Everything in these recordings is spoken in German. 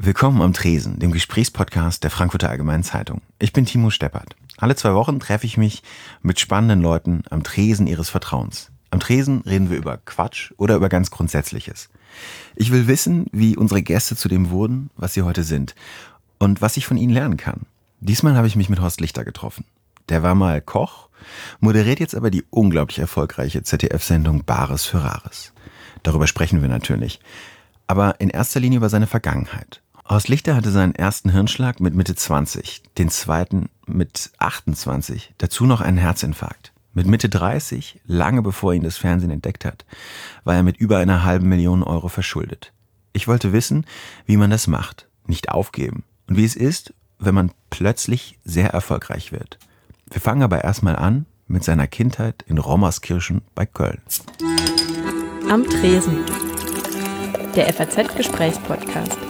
Willkommen am Tresen, dem Gesprächspodcast der Frankfurter Allgemeinen Zeitung. Ich bin Timo Steppert. Alle 2 Wochen treffe ich mich mit spannenden Leuten am Tresen ihres Vertrauens. Am Tresen reden wir über Quatsch oder über ganz Grundsätzliches. Ich will wissen, wie unsere Gäste zu dem wurden, was sie heute sind und was ich von ihnen lernen kann. Diesmal habe ich mich mit Horst Lichter getroffen. Der war mal Koch, moderiert jetzt aber die unglaublich erfolgreiche ZDF-Sendung Bares für Rares. Darüber sprechen wir natürlich, aber in erster Linie über seine Vergangenheit. Horst Lichter hatte seinen ersten Hirnschlag mit Mitte 20, den zweiten mit 28, dazu noch einen Herzinfarkt. Mit Mitte 30, lange bevor ihn das Fernsehen entdeckt hat, war er mit über 500.000 Euro verschuldet. Ich wollte wissen, wie man das macht, nicht aufgeben und wie es ist, wenn man plötzlich sehr erfolgreich wird. Wir fangen aber erstmal an mit seiner Kindheit in Rommerskirchen bei Köln. Am Tresen, der FAZ-Gesprächspodcast.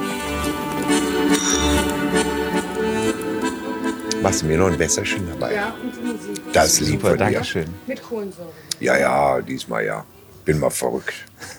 Machst du mir noch ein Wässerchen dabei? Ja, und Musik. Das ist lieb von dir. Dankeschön. Mit Kohlensäure. Ja, diesmal ja. Bin mal verrückt.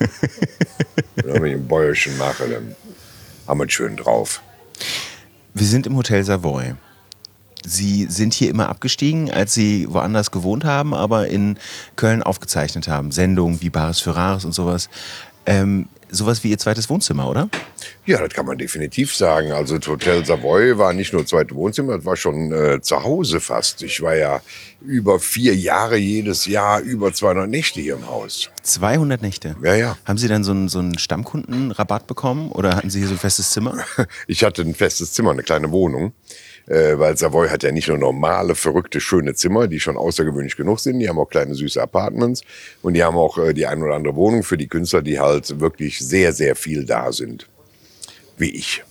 Wenn ich ein Bäuerchen mache, dann haben wir es schön drauf. Wir sind im Hotel Savoy. Sie sind hier immer abgestiegen, als Sie woanders gewohnt haben, aber in Köln aufgezeichnet haben. Sendungen wie Bares für Rares und sowas. Sowas wie Ihr zweites Wohnzimmer, oder? Ja, das kann man definitiv sagen. Also das Hotel Savoy war nicht nur zweite Wohnzimmer, das war schon zu Hause fast. Ich war ja über 4 Jahre jedes Jahr über 200 Nächte hier im Haus. 200 Nächte? Ja. Haben Sie dann so einen Stammkundenrabatt bekommen oder hatten Sie hier so ein festes Zimmer? Ich hatte ein festes Zimmer, eine kleine Wohnung. Weil Savoy hat ja nicht nur normale, verrückte, schöne Zimmer, die schon außergewöhnlich genug sind. Die haben auch kleine, süße Apartments. Und die haben auch die ein oder andere Wohnung für die Künstler, die halt wirklich sehr, sehr viel da sind. Wie ich.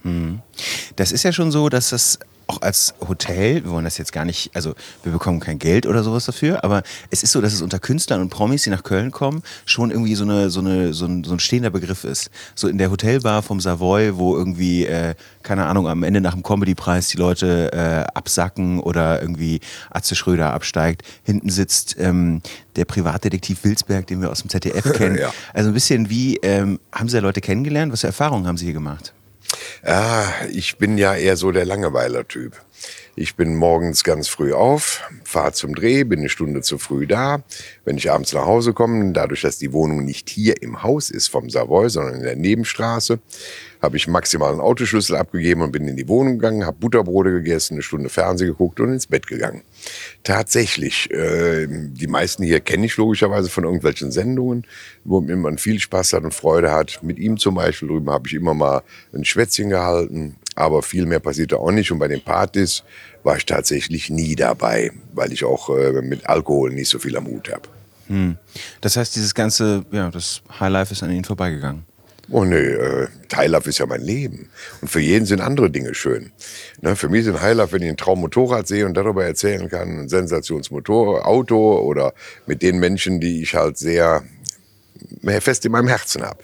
Das ist ja schon so, dass das auch als Hotel, wir wollen das jetzt gar nicht, also wir bekommen kein Geld oder sowas dafür, aber es ist so, dass es unter Künstlern und Promis, die nach Köln kommen, schon irgendwie so ein stehender Begriff ist. So in der Hotelbar vom Savoy, wo irgendwie, keine Ahnung, am Ende nach dem Comedy-Preis die Leute absacken oder irgendwie Atze Schröder absteigt. Hinten sitzt der Privatdetektiv Wilsberg, den wir aus dem ZDF kennen. Ja. Also ein bisschen wie, haben Sie da Leute kennengelernt? Was für Erfahrungen haben Sie hier gemacht? Ja, ich bin ja eher so der Langeweiler-Typ. Ich bin morgens ganz früh auf, fahre zum Dreh, bin 1 Stunde zu früh da. Wenn ich abends nach Hause komme, dadurch, dass die Wohnung nicht hier im Haus ist vom Savoy, sondern in der Nebenstraße, habe ich maximal einen Autoschlüssel abgegeben und bin in die Wohnung gegangen, habe Butterbrote gegessen, 1 Stunde Fernsehen geguckt und ins Bett gegangen. Tatsächlich, die meisten hier kenne ich logischerweise von irgendwelchen Sendungen, wo man viel Spaß hat und Freude hat. Mit ihm zum Beispiel drüben habe ich immer mal ein Schwätzchen gehalten, aber viel mehr passierte auch nicht. Und bei den Partys war ich tatsächlich nie dabei, weil ich auch mit Alkohol nicht so viel am Hut habe. Das heißt, dieses ganze, das Highlife ist an Ihnen vorbeigegangen. Oh nee, Highlife ist ja mein Leben. Und für jeden sind andere Dinge schön. Ne, für mich sind Highlife, wenn ich ein Traummotorrad sehe und darüber erzählen kann, ein Sensationsauto oder mit den Menschen, die ich halt sehr fest in meinem Herzen habe.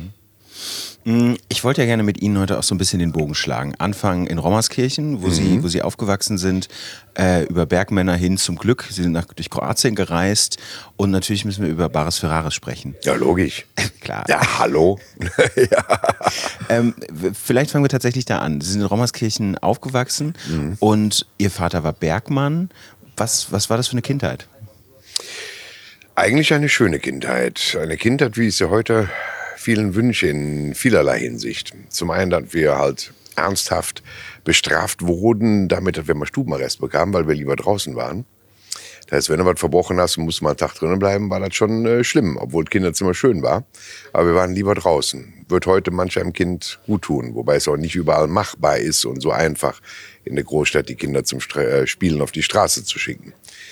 Ich wollte ja gerne mit Ihnen heute auch so ein bisschen den Bogen schlagen. Anfangen in Rommerskirchen, wo Sie aufgewachsen sind, über Bergmänner hin zum Glück. Sie sind durch Kroatien gereist und natürlich müssen wir über Bares für Rares sprechen. Ja, logisch. Klar. Ja, hallo. Ja. Vielleicht fangen wir tatsächlich da an. Sie sind in Rommerskirchen aufgewachsen und Ihr Vater war Bergmann. Was war das für eine Kindheit? Eigentlich eine schöne Kindheit. Eine Kindheit, wie ich sie heute vielen wünsche in vielerlei Hinsicht. Zum einen, dass wir halt ernsthaft bestraft wurden, damit dass wir mal Stubenarrest bekamen, weil wir lieber draußen waren. Das heißt, wenn du was verbrochen hast und musst mal einen Tag drinnen bleiben, war das schon schlimm, obwohl das Kinderzimmer schön war. Aber wir waren lieber draußen. Wird heute manch einem Kind gut tun, wobei es auch nicht überall machbar ist und so einfach in der Großstadt die Kinder zum Spielen auf die Straße zu schicken.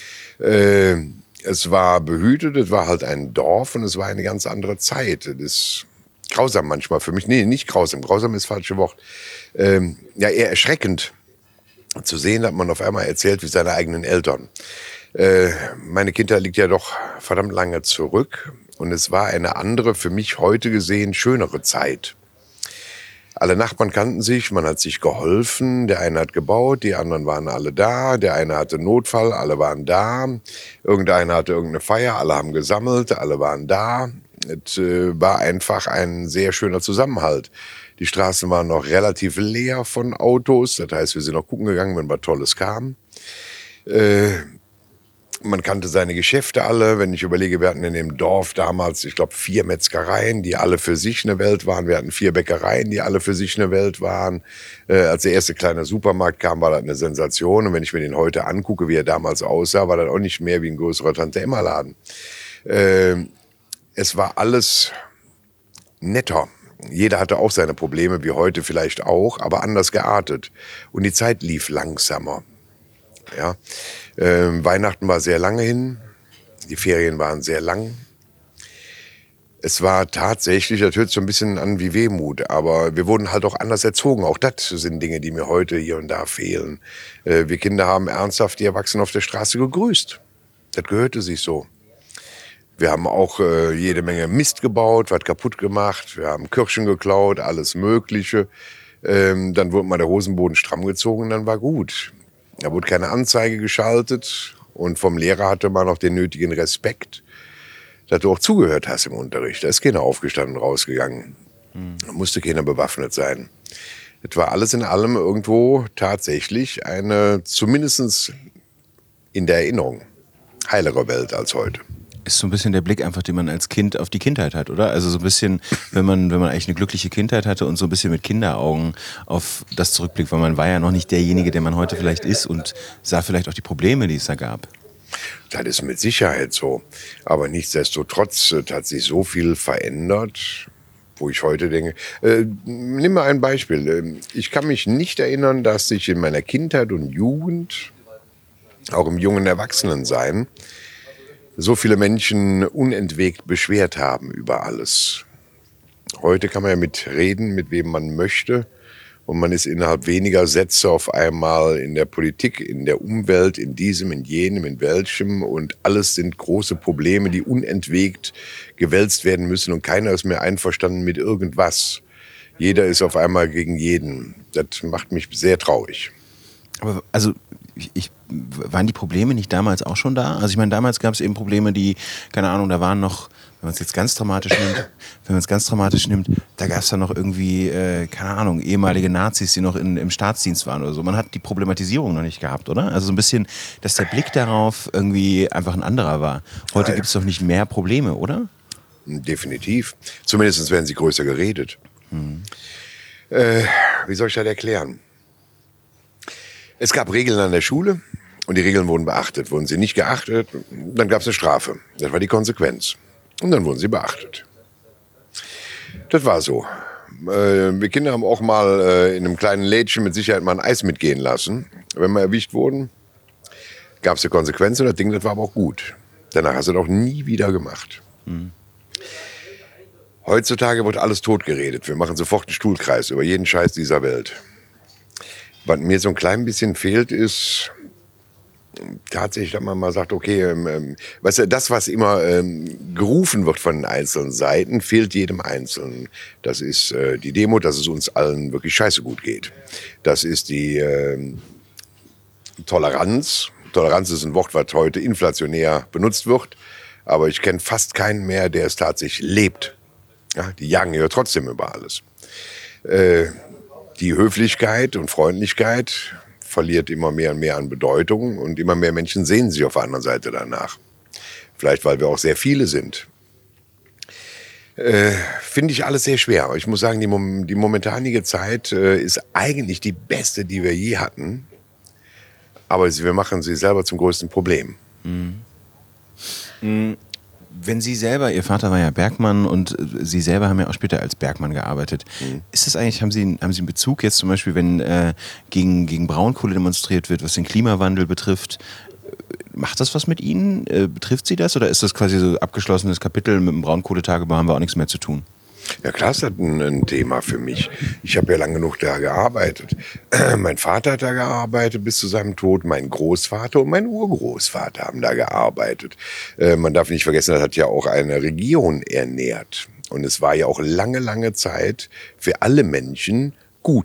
Es war behütet, es war halt ein Dorf und es war eine ganz andere Zeit. Das ist grausam manchmal für mich. Nee, nicht grausam. Grausam ist das falsche Wort. Ja, eher erschreckend zu sehen, dass man auf einmal erzählt wie seine eigenen Eltern. Meine Kindheit liegt ja doch verdammt lange zurück und es war eine andere, für mich heute gesehen, schönere Zeit. Alle Nachbarn kannten sich, man hat sich geholfen, der eine hat gebaut, die anderen waren alle da, der eine hatte Notfall, alle waren da, irgendeiner hatte irgendeine Feier, alle haben gesammelt, alle waren da. Es war einfach ein sehr schöner Zusammenhalt. Die Straßen waren noch relativ leer von Autos. Das heißt, wir sind noch gucken gegangen, wenn was Tolles kam. Man kannte seine Geschäfte alle. Wenn ich überlege, wir hatten in dem Dorf damals, ich glaube, 4 Metzgereien, die alle für sich eine Welt waren. Wir hatten 4 Bäckereien, die alle für sich eine Welt waren. Als der erste kleine Supermarkt kam, war das eine Sensation. Und wenn ich mir den heute angucke, wie er damals aussah, war das auch nicht mehr wie ein größerer Tante-Emma-Laden. Es war alles netter. Jeder hatte auch seine Probleme, wie heute vielleicht auch, aber anders geartet. Und die Zeit lief langsamer. Ja. Weihnachten war sehr lange hin, die Ferien waren sehr lang. Es war tatsächlich, das hört so ein bisschen an wie Wehmut, aber wir wurden halt auch anders erzogen. Auch das sind Dinge, die mir heute hier und da fehlen. Wir Kinder haben ernsthaft die Erwachsenen auf der Straße gegrüßt. Das gehörte sich so. Wir haben auch jede Menge Mist gebaut, was kaputt gemacht. Wir haben Kirschen geklaut, alles Mögliche. Dann wurde mal der Hosenboden stramm gezogen und dann war gut. Da wurde keine Anzeige geschaltet und vom Lehrer hatte man noch den nötigen Respekt, dass du auch zugehört hast im Unterricht. Da ist keiner aufgestanden und rausgegangen. Da musste keiner bewaffnet sein. Das war alles in allem irgendwo tatsächlich eine, zumindest in der Erinnerung, heilere Welt als heute. Ist so ein bisschen der Blick einfach, den man als Kind auf die Kindheit hat, oder? Also so ein bisschen, wenn man eigentlich eine glückliche Kindheit hatte und so ein bisschen mit Kinderaugen auf das zurückblickt, weil man war ja noch nicht derjenige, der man heute vielleicht ist und sah vielleicht auch die Probleme, die es da gab. Das ist mit Sicherheit so. Aber nichtsdestotrotz hat sich so viel verändert, wo ich heute denke, nimm mal ein Beispiel. Ich kann mich nicht erinnern, dass sich in meiner Kindheit und Jugend, auch im jungen Erwachsenensein, so viele Menschen unentwegt beschwert haben über alles. Heute kann man ja mitreden, mit wem man möchte. Und man ist innerhalb weniger Sätze auf einmal in der Politik, in der Umwelt, in diesem, in jenem, in welchem. Und alles sind große Probleme, die unentwegt gewälzt werden müssen. Und keiner ist mehr einverstanden mit irgendwas. Jeder ist auf einmal gegen jeden. Das macht mich sehr traurig. Aber also waren die Probleme nicht damals auch schon da? Also ich meine, damals gab es eben Probleme, die, keine Ahnung, da waren noch, wenn man es jetzt ganz dramatisch nimmt, da gab es dann noch irgendwie, keine Ahnung, ehemalige Nazis, die noch im Staatsdienst waren oder so. Man hat die Problematisierung noch nicht gehabt, oder? Also so ein bisschen, dass der Blick darauf irgendwie einfach ein anderer war. Heute gibt es doch nicht mehr Probleme, oder? Definitiv. Zumindest werden sie größer geredet. Wie soll ich das erklären? Es gab Regeln an der Schule und die Regeln wurden beachtet. Wurden sie nicht geachtet, dann gab es eine Strafe. Das war die Konsequenz. Und dann wurden sie beachtet. Das war so. Wir Kinder haben auch mal in einem kleinen Lädchen mit Sicherheit mal ein Eis mitgehen lassen. Wenn wir erwischt wurden, gab es eine Konsequenz und das Ding, das war aber auch gut. Danach hast du das auch nie wieder gemacht. Heutzutage wird alles totgeredet. Wir machen sofort einen Stuhlkreis über jeden Scheiß dieser Welt. Was mir so ein klein bisschen fehlt, ist tatsächlich, dass man mal sagt, okay, weißt du, das, was immer gerufen wird von den einzelnen Seiten, fehlt jedem Einzelnen. Das ist die Demo, dass es uns allen wirklich scheiße gut geht. Das ist die Toleranz. Toleranz ist ein Wort, was heute inflationär benutzt wird, aber ich kenne fast keinen mehr, der es tatsächlich lebt. Ja, die jagen ja trotzdem über alles. Die Höflichkeit und Freundlichkeit verliert immer mehr und mehr an Bedeutung und immer mehr Menschen sehen sich auf der anderen Seite danach. Vielleicht, weil wir auch sehr viele sind. Finde ich alles sehr schwer. Ich muss sagen, die momentanige Zeit ist eigentlich die beste, die wir je hatten. Aber wir machen sie selber zum größten Problem. Wenn Sie selber, Ihr Vater war ja Bergmann und Sie selber haben ja auch später als Bergmann gearbeitet. Ist das eigentlich, haben Sie einen Bezug jetzt zum Beispiel, wenn gegen Braunkohle demonstriert wird, was den Klimawandel betrifft? Macht das was mit Ihnen? Betrifft Sie das oder ist das quasi so abgeschlossenes Kapitel, mit dem Braunkohletagebau haben wir auch nichts mehr zu tun? Ja klar, ist das ein Thema für mich. Ich habe ja lange genug da gearbeitet. Mein Vater hat da gearbeitet bis zu seinem Tod. Mein Großvater und mein Urgroßvater haben da gearbeitet. Man darf nicht vergessen, das hat ja auch eine Region ernährt. Und es war ja auch lange, lange Zeit für alle Menschen gut.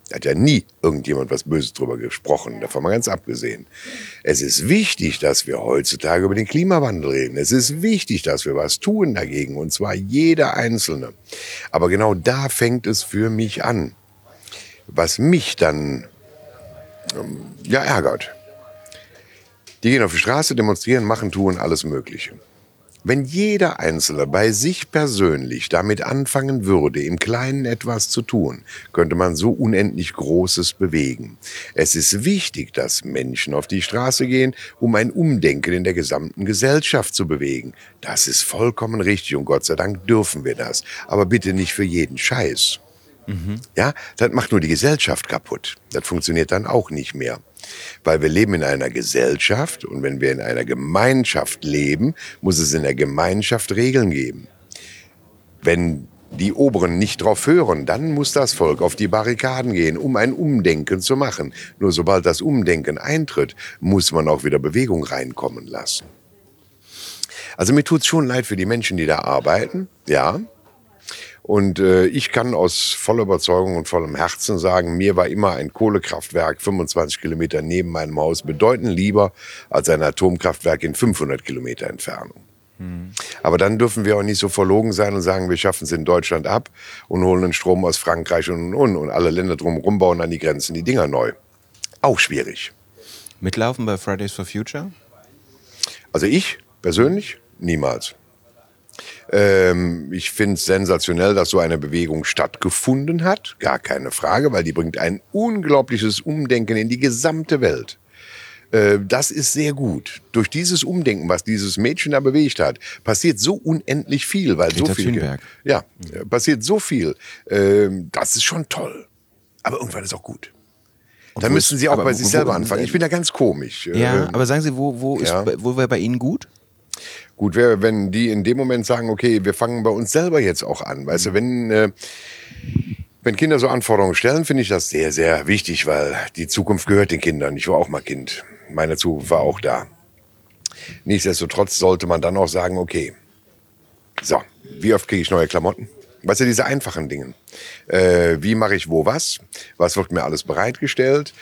Da hat ja nie irgendjemand was Böses drüber gesprochen, davon mal ganz abgesehen. Es ist wichtig, dass wir heutzutage über den Klimawandel reden. Es ist wichtig, dass wir was tun dagegen, und zwar jeder Einzelne. Aber genau da fängt es für mich an. Was mich dann ärgert. Die gehen auf die Straße, demonstrieren, machen, tun, alles Mögliche. Wenn jeder Einzelne bei sich persönlich damit anfangen würde, im Kleinen etwas zu tun, könnte man so unendlich Großes bewegen. Es ist wichtig, dass Menschen auf die Straße gehen, um ein Umdenken in der gesamten Gesellschaft zu bewegen. Das ist vollkommen richtig und Gott sei Dank dürfen wir das. Aber bitte nicht für jeden Scheiß. Ja, das macht nur die Gesellschaft kaputt. Das funktioniert dann auch nicht mehr. Weil wir leben in einer Gesellschaft und wenn wir in einer Gemeinschaft leben, muss es in der Gemeinschaft Regeln geben. Wenn die Oberen nicht drauf hören, dann muss das Volk auf die Barrikaden gehen, um ein Umdenken zu machen. Nur sobald das Umdenken eintritt, muss man auch wieder Bewegung reinkommen lassen. Also mir tut's schon leid für die Menschen, die da arbeiten, ja. Und ich kann aus voller Überzeugung und vollem Herzen sagen, mir war immer ein Kohlekraftwerk 25 Kilometer neben meinem Haus bedeutend lieber als ein Atomkraftwerk in 500 Kilometer Entfernung. Aber dann dürfen wir auch nicht so verlogen sein und sagen, wir schaffen es in Deutschland ab und holen den Strom aus Frankreich und alle Länder drumherum bauen an die Grenzen die Dinger neu. Auch schwierig. Mitlaufen bei Fridays for Future? Also ich persönlich niemals. Ich finde es sensationell, dass so eine Bewegung stattgefunden hat. Gar keine Frage, weil die bringt ein unglaubliches Umdenken in die gesamte Welt. Das ist sehr gut. Durch dieses Umdenken, was dieses Mädchen da bewegt hat, passiert so unendlich viel. Weil Greta so viel, Thunberg. Ja, passiert so viel. Das ist schon toll. Aber irgendwann ist auch gut. Da müssen Sie auch bei sich selber anfangen. Ich bin da ganz komisch. Ja, aber sagen Sie, wo wäre bei Ihnen gut? Gut wäre, wenn die in dem Moment sagen, okay, wir fangen bei uns selber jetzt auch an. Weißt du, wenn Kinder so Anforderungen stellen, finde ich das sehr, sehr wichtig, weil die Zukunft gehört den Kindern. Ich war auch mal Kind. Meine Zukunft war auch da. Nichtsdestotrotz sollte man dann auch sagen, okay, so, wie oft kriege ich neue Klamotten? Weißt du, diese einfachen Dinge. Wie mache ich wo was? Was wird mir alles bereitgestellt?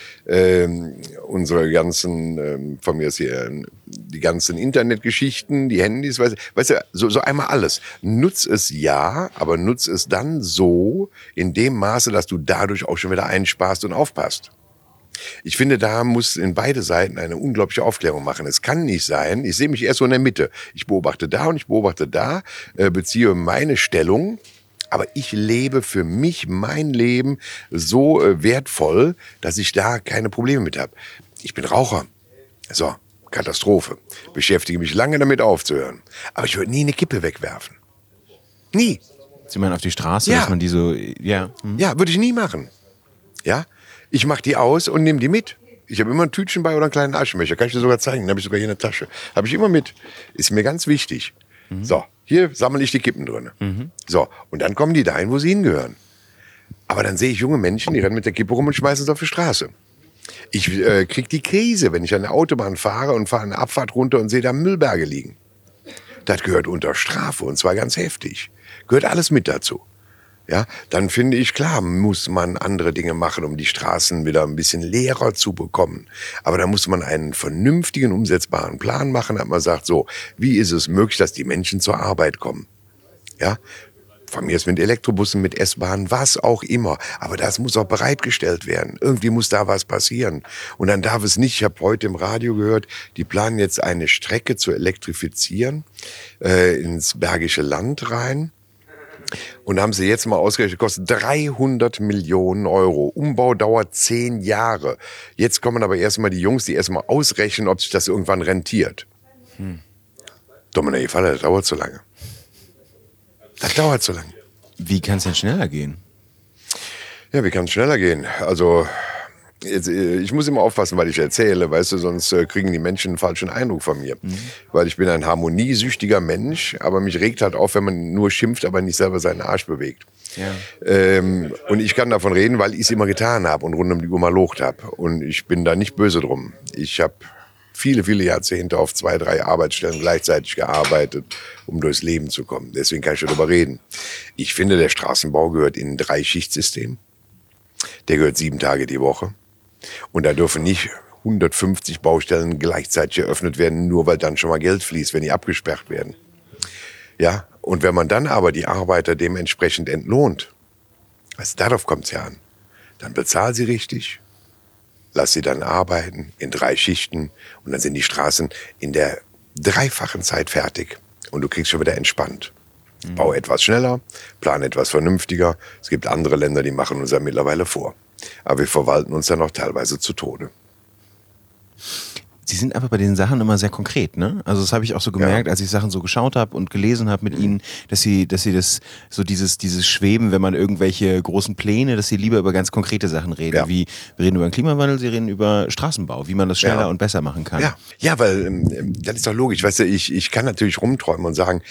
Unsere ganzen, von mir ist hier, die ganzen Internetgeschichten, die Handys, weißt du, so einmal alles. Nutz es ja, aber nutz es dann so in dem Maße, dass du dadurch auch schon wieder einsparst und aufpasst. Ich finde, da muss in beide Seiten eine unglaubliche Aufklärung machen. Es kann nicht sein, ich sehe mich erst so in der Mitte. Ich beobachte da und ich beobachte da, beziehe meine Stellung. Aber ich lebe für mich mein Leben so wertvoll, dass ich da keine Probleme mit habe. Ich bin Raucher. So, Katastrophe. Beschäftige mich lange damit aufzuhören. Aber ich würde nie eine Kippe wegwerfen. Nie. Sie meinen auf die Straße, Ja. dass man die so, ja. Ja, würde ich nie machen. Ja, ich mache die aus und nehme die mit. Ich habe immer ein Tütchen bei oder einen kleinen Aschenbecher. Kann ich dir sogar zeigen, den habe ich sogar hier in der Tasche. Habe ich immer mit. Ist mir ganz wichtig. So, hier sammle ich die Kippen drin. So, und dann kommen die dahin, wo sie hingehören. Aber dann sehe ich junge Menschen, die rennen mit der Kippe rum und schmeißen es auf die Straße. Ich kriege die Krise, wenn ich an der Autobahn fahre und fahre eine Abfahrt runter und sehe da Müllberge liegen. Das gehört unter Strafe und zwar ganz heftig. Gehört alles mit dazu. Ja, dann finde ich, klar, muss man andere Dinge machen, um die Straßen wieder ein bisschen leerer zu bekommen. Aber da muss man einen vernünftigen, umsetzbaren Plan machen, dass man sagt, so, wie ist es möglich, dass die Menschen zur Arbeit kommen? Ja, von mir ist mit Elektrobussen, mit S-Bahnen, was auch immer. Aber das muss auch bereitgestellt werden. Irgendwie muss da was passieren. Und dann darf es nicht, ich habe heute im Radio gehört, die planen jetzt eine Strecke zu elektrifizieren, ins Bergische Land rein. Und haben sie jetzt mal ausgerechnet, kostet 300 Millionen Euro. Umbau dauert 10 Jahre. Jetzt kommen aber erstmal die Jungs, die erstmal ausrechnen, ob sich das irgendwann rentiert. Dominik, das dauert zu lange. Das dauert zu lange. Wie kann es denn schneller gehen? Ja, wie kann es schneller gehen? Also, jetzt, ich muss immer aufpassen, weil ich erzähle, weißt du, sonst kriegen die Menschen einen falschen Eindruck von mir. Weil ich bin ein harmoniesüchtiger Mensch, aber mich regt halt auf, wenn man nur schimpft, aber nicht selber seinen Arsch bewegt. Ja. Und ich kann davon reden, weil ich es immer getan habe und rund um die Uhr mal locht habe. Und ich bin da nicht böse drum. Ich habe viele, viele Jahrzehnte auf 2, 3 Arbeitsstellen gleichzeitig gearbeitet, um durchs Leben zu kommen. Deswegen kann ich darüber reden. Ich finde, der Straßenbau gehört in ein 3-Schichtsystem. Der gehört 7 Tage die Woche. Und da dürfen nicht 150 Baustellen gleichzeitig eröffnet werden, nur weil dann schon mal Geld fließt, wenn die abgesperrt werden. Ja, und wenn man dann aber die Arbeiter dementsprechend entlohnt, also darauf kommt es ja an, dann bezahl sie richtig, lass sie dann arbeiten in 3 Schichten und dann sind die Straßen in der 3-fachen Zeit fertig und du kriegst schon wieder entspannt. Bau etwas schneller, plan etwas vernünftiger. Es gibt andere Länder, die machen uns ja mittlerweile vor. Aber wir verwalten uns dann auch teilweise zu Tode. Sie sind aber bei den Sachen immer sehr konkret, ne? Also das habe ich auch so gemerkt, als ich Sachen so geschaut habe und gelesen habe mit Ihnen, dass Sie das so dieses Schweben, wenn man irgendwelche großen Pläne, dass Sie lieber über ganz konkrete Sachen reden. Ja. Wie wir reden über den Klimawandel, Sie reden über Straßenbau, wie man das schneller und besser machen kann. Ja, weil das ist doch logisch. Weißt du, ich kann natürlich rumträumen und sagen,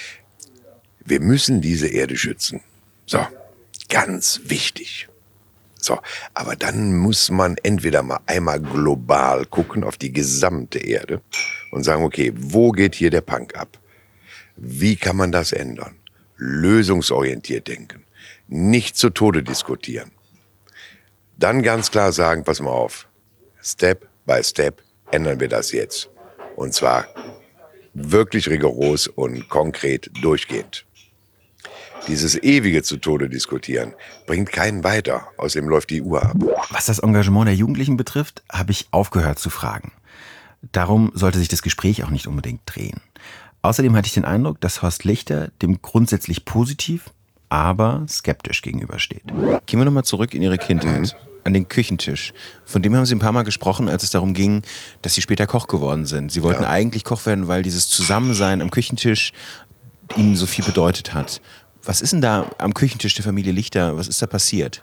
wir müssen diese Erde schützen. So, ganz wichtig. So, aber dann muss man entweder mal einmal global gucken auf die gesamte Erde und sagen, okay, wo geht hier der Punk ab? Wie kann man das ändern? Lösungsorientiert denken. Nicht zu Tode diskutieren. Dann ganz klar sagen, pass mal auf, Step by Step ändern wir das jetzt. Und zwar wirklich rigoros und konkret durchgehend. Dieses ewige zu Tode diskutieren bringt keinen weiter. Außerdem läuft die Uhr ab. Was das Engagement der Jugendlichen betrifft, habe ich aufgehört zu fragen. Darum sollte sich das Gespräch auch nicht unbedingt drehen. Außerdem hatte ich den Eindruck, dass Horst Lichter dem grundsätzlich positiv, aber skeptisch gegenübersteht. Gehen wir nochmal zurück in Ihre Kindheit. An den Küchentisch. Von dem haben Sie ein paar Mal gesprochen, als es darum ging, dass Sie später Koch geworden sind. Sie wollten eigentlich Koch werden, weil dieses Zusammensein am Küchentisch Ihnen so viel bedeutet hat. Was ist denn da am Küchentisch der Familie Lichter? Was ist da passiert?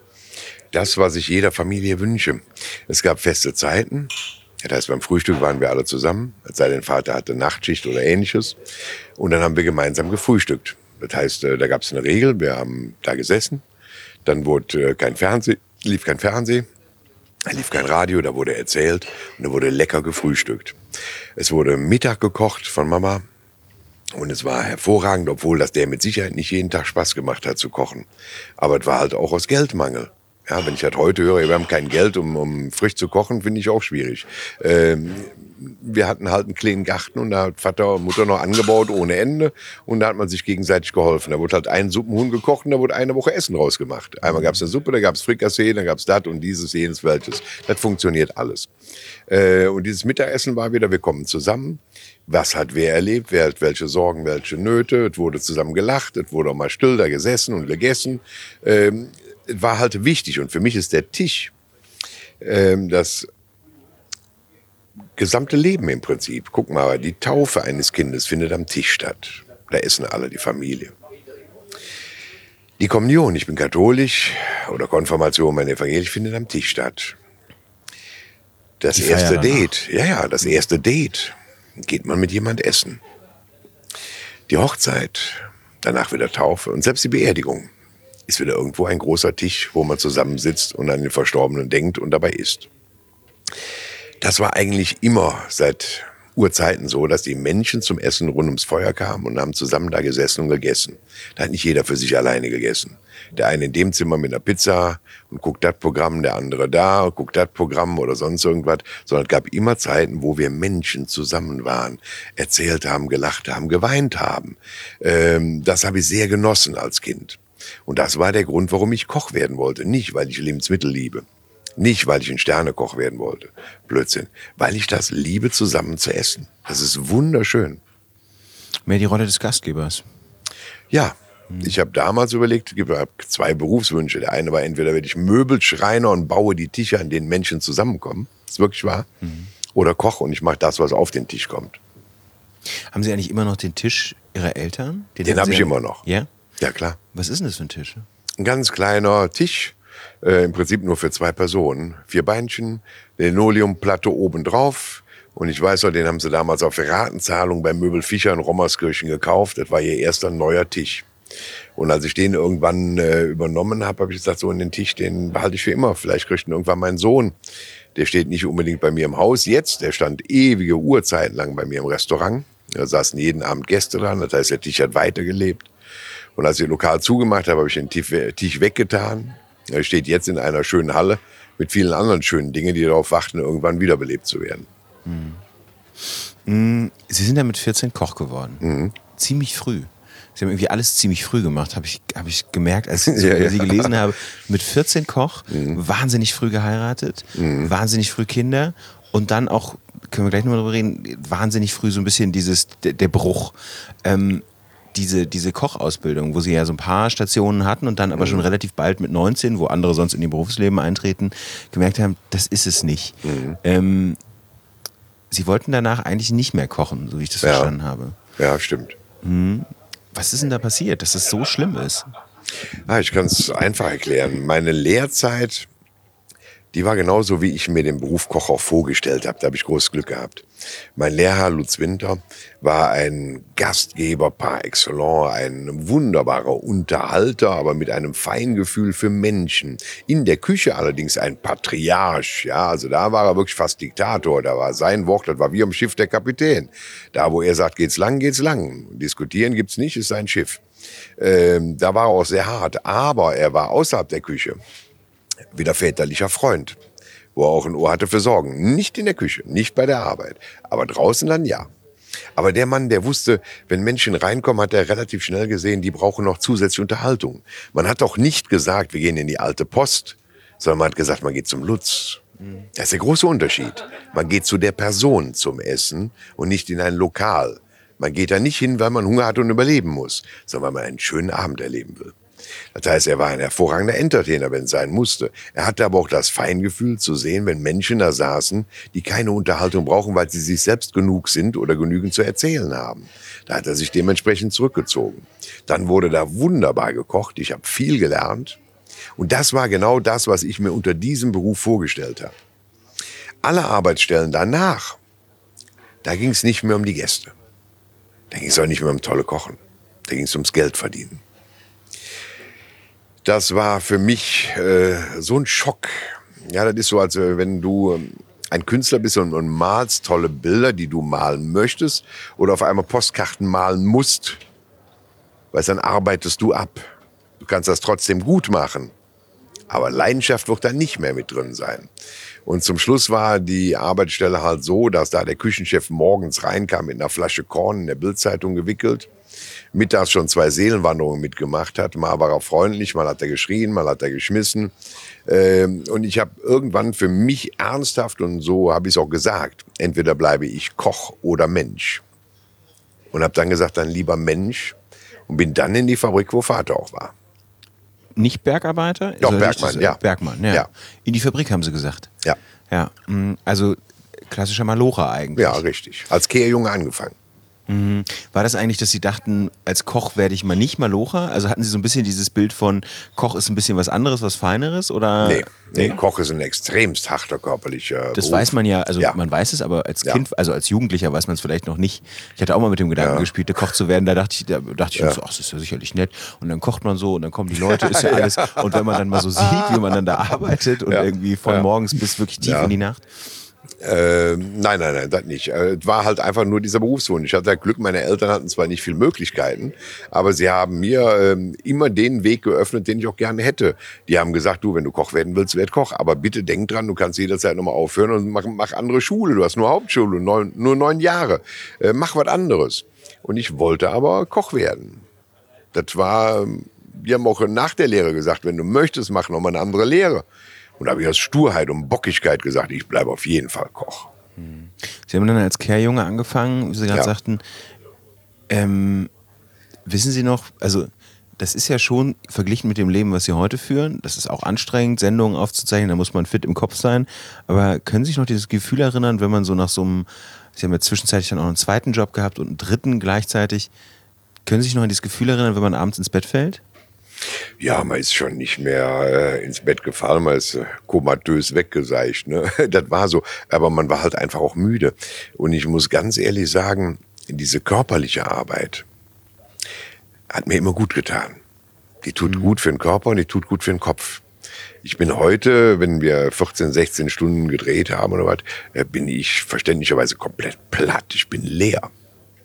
Das, was ich jeder Familie wünsche. Es gab feste Zeiten. Das heißt, beim Frühstück waren wir alle zusammen. Es sei denn, Vater hatte Nachtschicht oder Ähnliches. Und dann haben wir gemeinsam gefrühstückt. Das heißt, da gab es eine Regel. Wir haben da gesessen. Dann wurde lief kein Fernsehen. Da lief kein Radio. Da wurde erzählt. Und da wurde lecker gefrühstückt. Es wurde Mittag gekocht von Mama. Und es war hervorragend, obwohl das der mit Sicherheit nicht jeden Tag Spaß gemacht hat zu kochen. Aber es war halt auch aus Geldmangel. Ja, wenn ich halt heute höre, wir haben kein Geld, um frisch zu kochen, finde ich auch schwierig. Wir hatten halt einen kleinen Garten und da hat Vater und Mutter noch angebaut ohne Ende. Und da hat man sich gegenseitig geholfen. Da wurde halt ein Suppenhuhn gekocht und da wurde eine Woche Essen rausgemacht. Einmal gab es eine Suppe, da gab es Frikassee, dann gab es das und dieses, jenes, welches. Das funktioniert alles. Und dieses Mittagessen war wieder, wir kommen zusammen. Was hat wer erlebt, wer hat welche Sorgen, welche Nöte. Es wurde zusammen gelacht, es wurde auch mal still da gesessen und gegessen. Es war halt wichtig und für mich ist der Tisch das gesamte Leben im Prinzip. Guck mal, die Taufe eines Kindes findet am Tisch statt. Da essen alle, die Familie. Die Kommunion, ich bin katholisch, oder Konfirmation, mein evangelisch, findet am Tisch statt. Das erste Date, das erste Date, geht man mit jemand essen. Die Hochzeit, danach wieder Taufe und selbst die Beerdigung ist wieder irgendwo ein großer Tisch, wo man zusammensitzt und an den Verstorbenen denkt und dabei isst. Das war eigentlich immer seit Urzeiten so, dass die Menschen zum Essen rund ums Feuer kamen und haben zusammen da gesessen und gegessen. Da hat nicht jeder für sich alleine gegessen. Der eine in dem Zimmer mit einer Pizza und guckt das Programm, der andere da und guckt das Programm oder sonst irgendwas. Sondern es gab immer Zeiten, wo wir Menschen zusammen waren, erzählt haben, gelacht haben, geweint haben. Das habe ich sehr genossen als Kind. Und das war der Grund, warum ich Koch werden wollte. Nicht, weil ich Lebensmittel liebe. Nicht, weil ich ein Sternekoch werden wollte. Blödsinn. Weil ich das liebe, zusammen zu essen. Das ist wunderschön. Mehr die Rolle des Gastgebers. Ja, ich habe damals überlegt, ich habe 2 Berufswünsche. Der eine war, entweder werde ich Möbelschreiner und baue die Tische, an denen Menschen zusammenkommen. Das ist wirklich wahr. Oder Koch und ich mache das, was auf den Tisch kommt. Haben Sie eigentlich immer noch den Tisch Ihrer Eltern? Den habe ich immer noch. Ja? Ja, klar. Was ist denn das für ein Tisch? Ein ganz kleiner Tisch. Im Prinzip nur für 2 Personen. 4 Beinchen, Linoleumplatte oben drauf. Und ich weiß noch, den haben sie damals auf Ratenzahlung bei Möbel Fischer in Rommerskirchen gekauft. Das war ihr erster neuer Tisch. Und als ich den irgendwann übernommen habe, habe ich gesagt, so einen Tisch, den behalte ich für immer. Vielleicht kriegt ihn irgendwann mein Sohn. Der steht nicht unbedingt bei mir im Haus jetzt. Der stand ewige Urzeiten lang bei mir im Restaurant. Da saßen jeden Abend Gäste dran. Das heißt, der Tisch hat weitergelebt. Und als ich lokal zugemacht habe, habe ich den Tisch weggetan. Er steht jetzt in einer schönen Halle mit vielen anderen schönen Dingen, die darauf warten, irgendwann wiederbelebt zu werden. Sie sind ja mit 14 Koch geworden. Ziemlich früh. Sie haben irgendwie alles ziemlich früh gemacht, habe ich gemerkt, als ich über Sie gelesen habe. Mit 14 Koch, wahnsinnig früh geheiratet, wahnsinnig früh Kinder und dann auch, können wir gleich nochmal drüber reden, wahnsinnig früh so ein bisschen der Bruch. Diese Kochausbildung, wo Sie ja so ein paar Stationen hatten und dann aber schon relativ bald mit 19, wo andere sonst in ihr Berufsleben eintreten, gemerkt haben, das ist es nicht. Sie wollten danach eigentlich nicht mehr kochen, so wie ich das verstanden habe. Ja, stimmt. Was ist denn da passiert, dass es so schlimm ist? Ich kann es einfach erklären. Meine Lehrzeit, die war genauso, wie ich mir den Beruf Koch auch vorgestellt habe. Da habe ich großes Glück gehabt. Mein Lehrherr Lutz Winter war ein Gastgeber par excellence, ein wunderbarer Unterhalter, aber mit einem Feingefühl für Menschen. In der Küche allerdings ein Patriarch. Ja, also da war er wirklich fast Diktator. Da war sein Wort, das war wie am Schiff der Kapitän. Da, wo er sagt, geht's lang, geht's lang. Diskutieren gibt's nicht, ist sein Schiff. Da war er auch sehr hart. Aber er war außerhalb der Küche wieder väterlicher Freund, wo er auch ein Ohr hatte für Sorgen. Nicht in der Küche, nicht bei der Arbeit, aber draußen dann ja. Aber der Mann, der wusste, wenn Menschen reinkommen, hat er relativ schnell gesehen, die brauchen noch zusätzliche Unterhaltung. Man hat auch nicht gesagt, wir gehen in die alte Post, sondern man hat gesagt, man geht zum Lutz. Das ist der große Unterschied. Man geht zu der Person zum Essen und nicht in ein Lokal. Man geht da nicht hin, weil man Hunger hat und überleben muss, sondern weil man einen schönen Abend erleben will. Das heißt, er war ein hervorragender Entertainer, wenn es sein musste. Er hatte aber auch das Feingefühl zu sehen, wenn Menschen da saßen, die keine Unterhaltung brauchen, weil sie sich selbst genug sind oder genügend zu erzählen haben. Da hat er sich dementsprechend zurückgezogen. Dann wurde da wunderbar gekocht. Ich habe viel gelernt. Und das war genau das, was ich mir unter diesem Beruf vorgestellt habe. Alle Arbeitsstellen danach, da ging es nicht mehr um die Gäste. Da ging es auch nicht mehr um tolle Kochen. Da ging es ums Geld verdienen. Das war für mich so ein Schock. Ja, das ist so, als wenn du ein Künstler bist und malst tolle Bilder, die du malen möchtest, oder auf einmal Postkarten malen musst. Weil dann arbeitest du ab. Du kannst das trotzdem gut machen. Aber Leidenschaft wird da nicht mehr mit drin sein. Und zum Schluss war die Arbeitsstelle halt so, dass da der Küchenchef morgens reinkam mit einer Flasche Korn in der Bildzeitung gewickelt, mittags schon 2 Seelenwanderungen mitgemacht hat. Mal war er freundlich, mal hat er geschrien, mal hat er geschmissen. Und ich habe irgendwann für mich ernsthaft, und so habe ich es auch gesagt, entweder bleibe ich Koch oder Mensch. Und habe dann gesagt, dann lieber Mensch, und bin dann in die Fabrik, wo Vater auch war. Nicht Bergarbeiter? Doch, Bergmann, ja. Bergmann, ja. Ja. In die Fabrik, haben Sie gesagt. Ja. Ja, also klassischer Malocher eigentlich. Ja, richtig. Als Kehrjunge angefangen. War das eigentlich, dass Sie dachten, als Koch werde ich mal nicht Malocher? Also hatten Sie so ein bisschen dieses Bild von, Koch ist ein bisschen was anderes, was Feineres? Oder? Nee, Koch ist ein extremst harter körperlicher Das Beruf. weiß man ja, also Ja. man weiß es, aber als Ja. Kind, also als Jugendlicher weiß man es vielleicht noch nicht. Ich hatte auch mal mit dem Gedanken gespielt, Koch zu werden, da dachte ich schon so, ach, das ist ja sicherlich nett. Und dann kocht man so und dann kommen die Leute, ist ja alles. Und wenn man dann mal so sieht, wie man dann da arbeitet und irgendwie von morgens bis wirklich tief in die Nacht. Nein, das nicht. Es war halt einfach nur dieser Berufswunsch. Ich hatte Glück, meine Eltern hatten zwar nicht viele Möglichkeiten, aber sie haben mir immer den Weg geöffnet, den ich auch gerne hätte. Die haben gesagt, du, wenn du Koch werden willst, werd Koch. Aber bitte denk dran, du kannst jederzeit nochmal aufhören und mach andere Schule. Du hast nur Hauptschule, nur 9 Jahre. Mach was anderes. Und ich wollte aber Koch werden. Das war, die haben auch nach der Lehre gesagt, wenn du möchtest, mach nochmal eine andere Lehre. Und da habe ich aus Sturheit und Bockigkeit gesagt, ich bleibe auf jeden Fall Koch. Sie haben dann als Kehrjunge angefangen, wie Sie gerade sagten. Wissen Sie noch, also das ist ja schon verglichen mit dem Leben, was Sie heute führen, das ist auch anstrengend, Sendungen aufzuzeichnen, da muss man fit im Kopf sein. Aber können Sie sich noch dieses Gefühl erinnern, wenn man so nach so einem, Sie haben ja zwischenzeitlich dann auch einen zweiten Job gehabt und einen dritten gleichzeitig, können Sie sich noch an dieses Gefühl erinnern, wenn man abends ins Bett fällt? Ja, man ist schon nicht mehr ins Bett gefallen, man ist komatös weggeseicht. Ne? Das war so, aber man war halt einfach auch müde. Und ich muss ganz ehrlich sagen, diese körperliche Arbeit hat mir immer gut getan. Die tut gut für den Körper und die tut gut für den Kopf. Ich bin heute, wenn wir 14, 16 Stunden gedreht haben oder was, bin ich verständlicherweise komplett platt. Ich bin leer.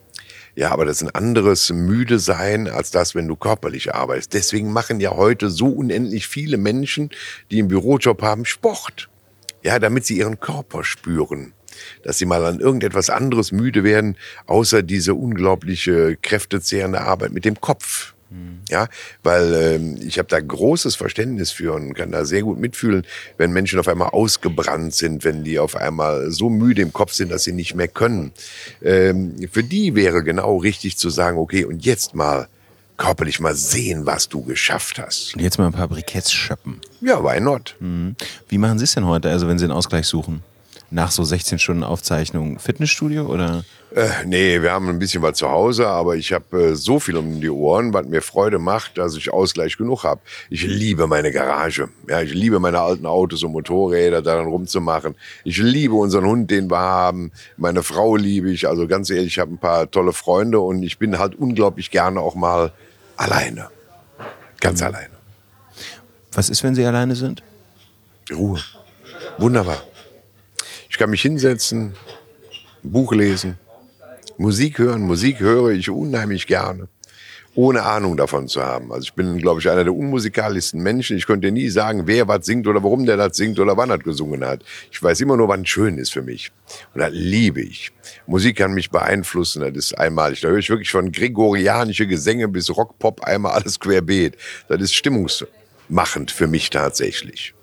Ja, aber das ist ein anderes müde sein als das, wenn du körperlich arbeitest. Deswegen machen ja heute so unendlich viele Menschen, die einen Bürojob haben, Sport. Ja, damit sie ihren Körper spüren. Dass sie mal an irgendetwas anderes müde werden, außer diese unglaubliche kräftezehrende Arbeit mit dem Kopf. Ja, weil ich habe da großes Verständnis für und kann da sehr gut mitfühlen, wenn Menschen auf einmal ausgebrannt sind, wenn die auf einmal so müde im Kopf sind, dass sie nicht mehr können. Für die wäre genau richtig zu sagen, okay, und jetzt mal körperlich mal sehen, was du geschafft hast. Und jetzt mal ein paar Briketts schöppen. Ja, why not? Wie machen Sie es denn heute, also wenn Sie einen Ausgleich suchen? Nach so 16 Stunden Aufzeichnung Fitnessstudio oder? Nee, wir haben ein bisschen was zu Hause, aber ich habe so viel um die Ohren, was mir Freude macht, dass ich Ausgleich genug habe. Ich liebe meine Garage. Ja, ich liebe meine alten Autos und Motorräder, daran rumzumachen. Ich liebe unseren Hund, den wir haben. Meine Frau liebe ich. Also ganz ehrlich, ich habe ein paar tolle Freunde und ich bin halt unglaublich gerne auch mal alleine. Ganz alleine. Was ist, wenn Sie alleine sind? Ruhe. Wunderbar. Ich kann mich hinsetzen, ein Buch lesen, Musik hören. Musik höre ich unheimlich gerne, ohne Ahnung davon zu haben. Also ich bin, glaube ich, einer der unmusikalischsten Menschen. Ich könnte nie sagen, wer was singt oder warum der das singt oder wann er gesungen hat. Ich weiß immer nur, wann es schön ist für mich. Und das liebe ich. Musik kann mich beeinflussen, das ist einmalig. Da höre ich wirklich von gregorianische Gesänge bis Rock, Pop, einmal alles querbeet. Das ist stimmungsmachend für mich tatsächlich.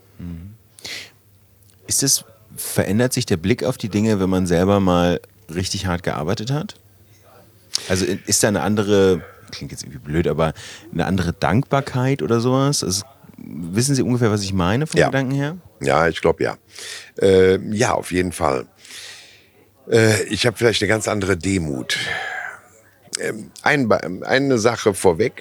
Verändert sich der Blick auf die Dinge, wenn man selber mal richtig hart gearbeitet hat? Also ist da eine andere, klingt jetzt irgendwie blöd, aber eine andere Dankbarkeit oder sowas? Also, wissen Sie ungefähr, was ich meine vom Gedanken her? Ja, ich glaube ja. Ja, auf jeden Fall. Ich habe vielleicht eine ganz andere Demut. Eine Sache vorweg.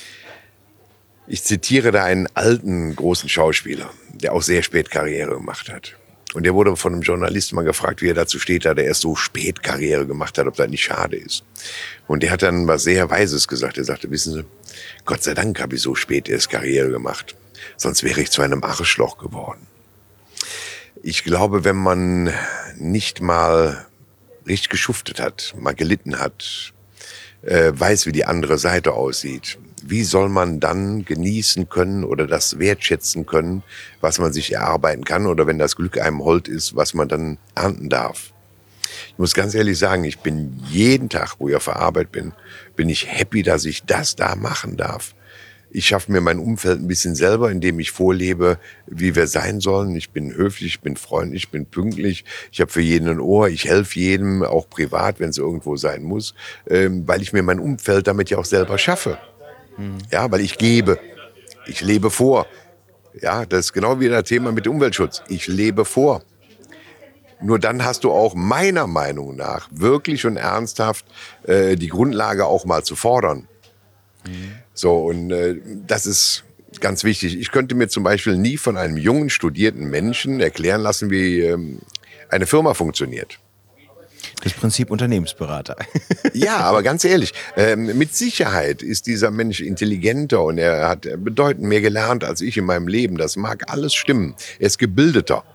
Ich zitiere da einen alten, großen Schauspieler, der auch sehr spät Karriere gemacht hat. Und der wurde von einem Journalisten mal gefragt, wie er dazu steht, da der erst so spät Karriere gemacht hat, ob das nicht schade ist. Und der hat dann was sehr Weises gesagt. Er sagte, wissen Sie, Gott sei Dank habe ich so spät erst Karriere gemacht. Sonst wäre ich zu einem Arschloch geworden. Ich glaube, wenn man nicht mal richtig geschuftet hat, mal gelitten hat, weiß, wie die andere Seite aussieht, wie soll man dann genießen können oder das wertschätzen können, was man sich erarbeiten kann oder wenn das Glück einem hold ist, was man dann ernten darf. Ich muss ganz ehrlich sagen, ich bin jeden Tag, wo ich auf der Arbeit bin, bin ich happy, dass ich das da machen darf. Ich schaffe mir mein Umfeld ein bisschen selber, indem ich vorlebe, wie wir sein sollen. Ich bin höflich, ich bin freundlich, ich bin pünktlich. Ich habe für jeden ein Ohr. Ich helfe jedem, auch privat, wenn es irgendwo sein muss, weil ich mir mein Umfeld damit ja auch selber schaffe. Ja, weil ich gebe. Ich lebe vor. Ja, das ist genau wie das Thema mit dem Umweltschutz. Ich lebe vor. Nur dann hast du auch meiner Meinung nach wirklich und ernsthaft die Grundlage auch mal zu fordern. So, und das ist ganz wichtig. Ich könnte mir zum Beispiel nie von einem jungen, studierten Menschen erklären lassen, wie eine Firma funktioniert. Das Prinzip Unternehmensberater. Ja, aber ganz ehrlich, mit Sicherheit ist dieser Mensch intelligenter und er hat bedeutend mehr gelernt als ich in meinem Leben. Das mag alles stimmen. Er ist gebildeter.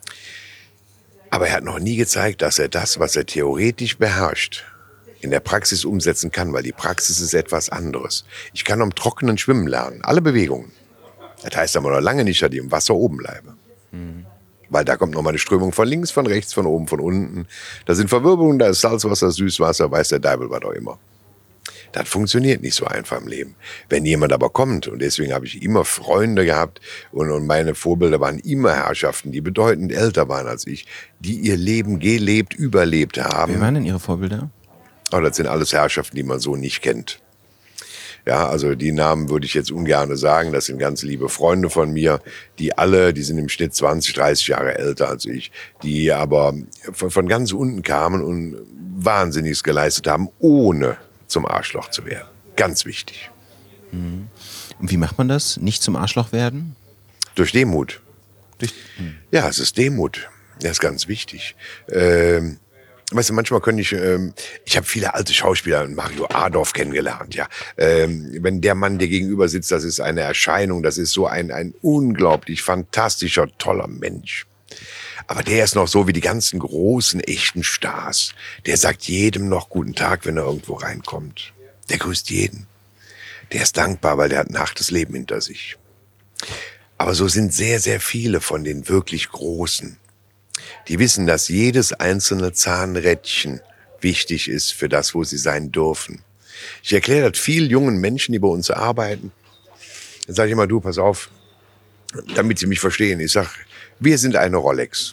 Aber er hat noch nie gezeigt, dass er das, was er theoretisch beherrscht, in der Praxis umsetzen kann, weil die Praxis ist etwas anderes. Ich kann am Trockenen schwimmen lernen, alle Bewegungen. Das heißt aber noch lange nicht, dass ich im Wasser oben bleibe. Weil da kommt nochmal eine Strömung von links, von rechts, von oben, von unten. Da sind Verwirbelungen, da ist Salzwasser, Süßwasser, weiß der Deibel was auch immer. Das funktioniert nicht so einfach im Leben. Wenn jemand aber kommt, und deswegen habe ich immer Freunde gehabt und meine Vorbilder waren immer Herrschaften, die bedeutend älter waren als ich, die ihr Leben gelebt, überlebt haben. Wer waren denn Ihre Vorbilder? Oh, das sind alles Herrschaften, die man so nicht kennt. Ja, also die Namen würde ich jetzt ungern sagen. Das sind ganz liebe Freunde von mir, die sind im Schnitt 20, 30 Jahre älter als ich, die aber von ganz unten kamen und Wahnsinniges geleistet haben, ohne zum Arschloch zu werden. Ganz wichtig. Und wie macht man das? Nicht zum Arschloch werden? Durch Demut. Ja, es ist Demut. Das ist ganz wichtig. Weißt du, manchmal könnte ich habe viele alte Schauspieler, Mario Adorf kennengelernt, ja. Wenn der Mann dir gegenüber sitzt, das ist eine Erscheinung, das ist so ein unglaublich fantastischer, toller Mensch. Aber der ist noch so wie die ganzen großen, echten Stars. Der sagt jedem noch guten Tag, wenn er irgendwo reinkommt. Der grüßt jeden. Der ist dankbar, weil der hat ein hartes Leben hinter sich. Aber so sind sehr, sehr viele von den wirklich Großen. Die wissen, dass jedes einzelne Zahnrädchen wichtig ist für das, wo sie sein dürfen. Ich erkläre das vielen jungen Menschen, die bei uns arbeiten. Dann sage ich immer, du, pass auf, damit sie mich verstehen. Ich sage, wir sind eine Rolex.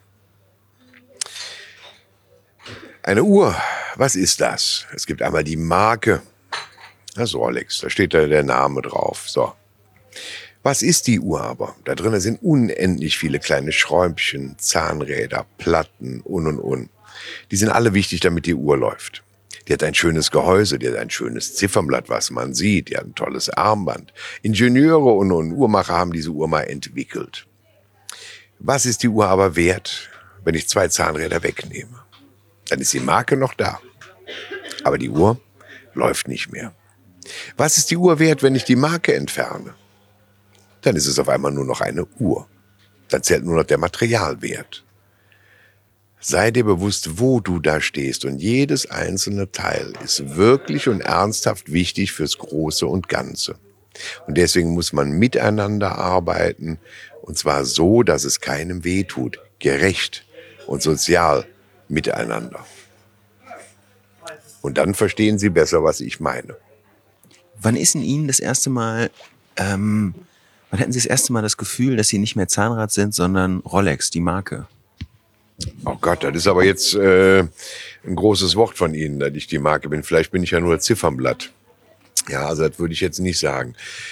Eine Uhr, was ist das? Es gibt einmal die Marke, das ist Rolex, da steht da der Name drauf. So. Was ist die Uhr aber? Da drin sind unendlich viele kleine Schräubchen, Zahnräder, Platten und. Die sind alle wichtig, damit die Uhr läuft. Die hat ein schönes Gehäuse, die hat ein schönes Ziffernblatt, was man sieht, die hat ein tolles Armband. Ingenieure und Uhrmacher haben diese Uhr mal entwickelt. Was ist die Uhr aber wert, wenn ich 2 Zahnräder wegnehme? Dann ist die Marke noch da, aber die Uhr läuft nicht mehr. Was ist die Uhr wert, wenn ich die Marke entferne? Dann ist es auf einmal nur noch eine Uhr. Dann zählt nur noch der Materialwert. Sei dir bewusst, wo du da stehst, und jedes einzelne Teil ist wirklich und ernsthaft wichtig fürs Große und Ganze. Und deswegen muss man miteinander arbeiten, und zwar so, dass es keinem wehtut, gerecht und sozial miteinander. Und dann verstehen Sie besser, was ich meine. Wann ist in Ihnen das erste Mal, wann hatten Sie das erste Mal das Gefühl, dass Sie nicht mehr Zahnrad sind, sondern Rolex, die Marke? Oh Gott, das ist aber jetzt ein großes Wort von Ihnen, dass ich die Marke bin. Vielleicht bin ich ja nur Ziffernblatt. Ja, also das würde ich jetzt nicht sagen.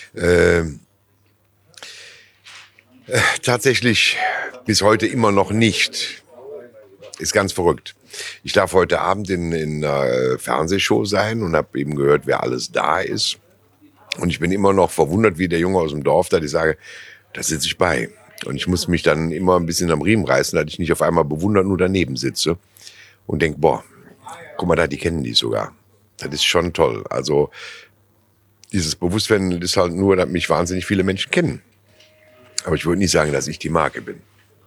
Tatsächlich bis heute immer noch nicht. Ist ganz verrückt. Ich darf heute Abend in einer Fernsehshow sein und habe eben gehört, wer alles da ist. Und ich bin immer noch verwundert, wie der Junge aus dem Dorf, da ich sage, da sitze ich bei. Und ich muss mich dann immer ein bisschen am Riemen reißen, dass ich nicht auf einmal bewundert nur daneben sitze und denke, boah, guck mal da, die kennen die sogar. Das ist schon toll. Also dieses Bewusstwerden ist halt nur, dass mich wahnsinnig viele Menschen kennen. Aber ich würde nicht sagen, dass ich die Marke bin.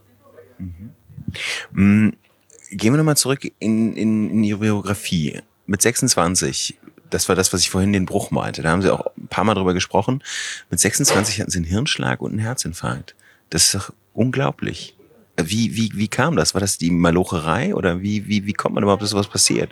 Gehen wir nochmal zurück in Ihre Biografie. Mit 26, das war das, was ich vorhin den Bruch meinte. Da haben Sie auch ein paar Mal drüber gesprochen. Mit 26 hatten Sie einen Hirnschlag und einen Herzinfarkt. Das ist doch unglaublich. Wie kam das? War das die Malocherei oder wie kommt man überhaupt, dass sowas passiert?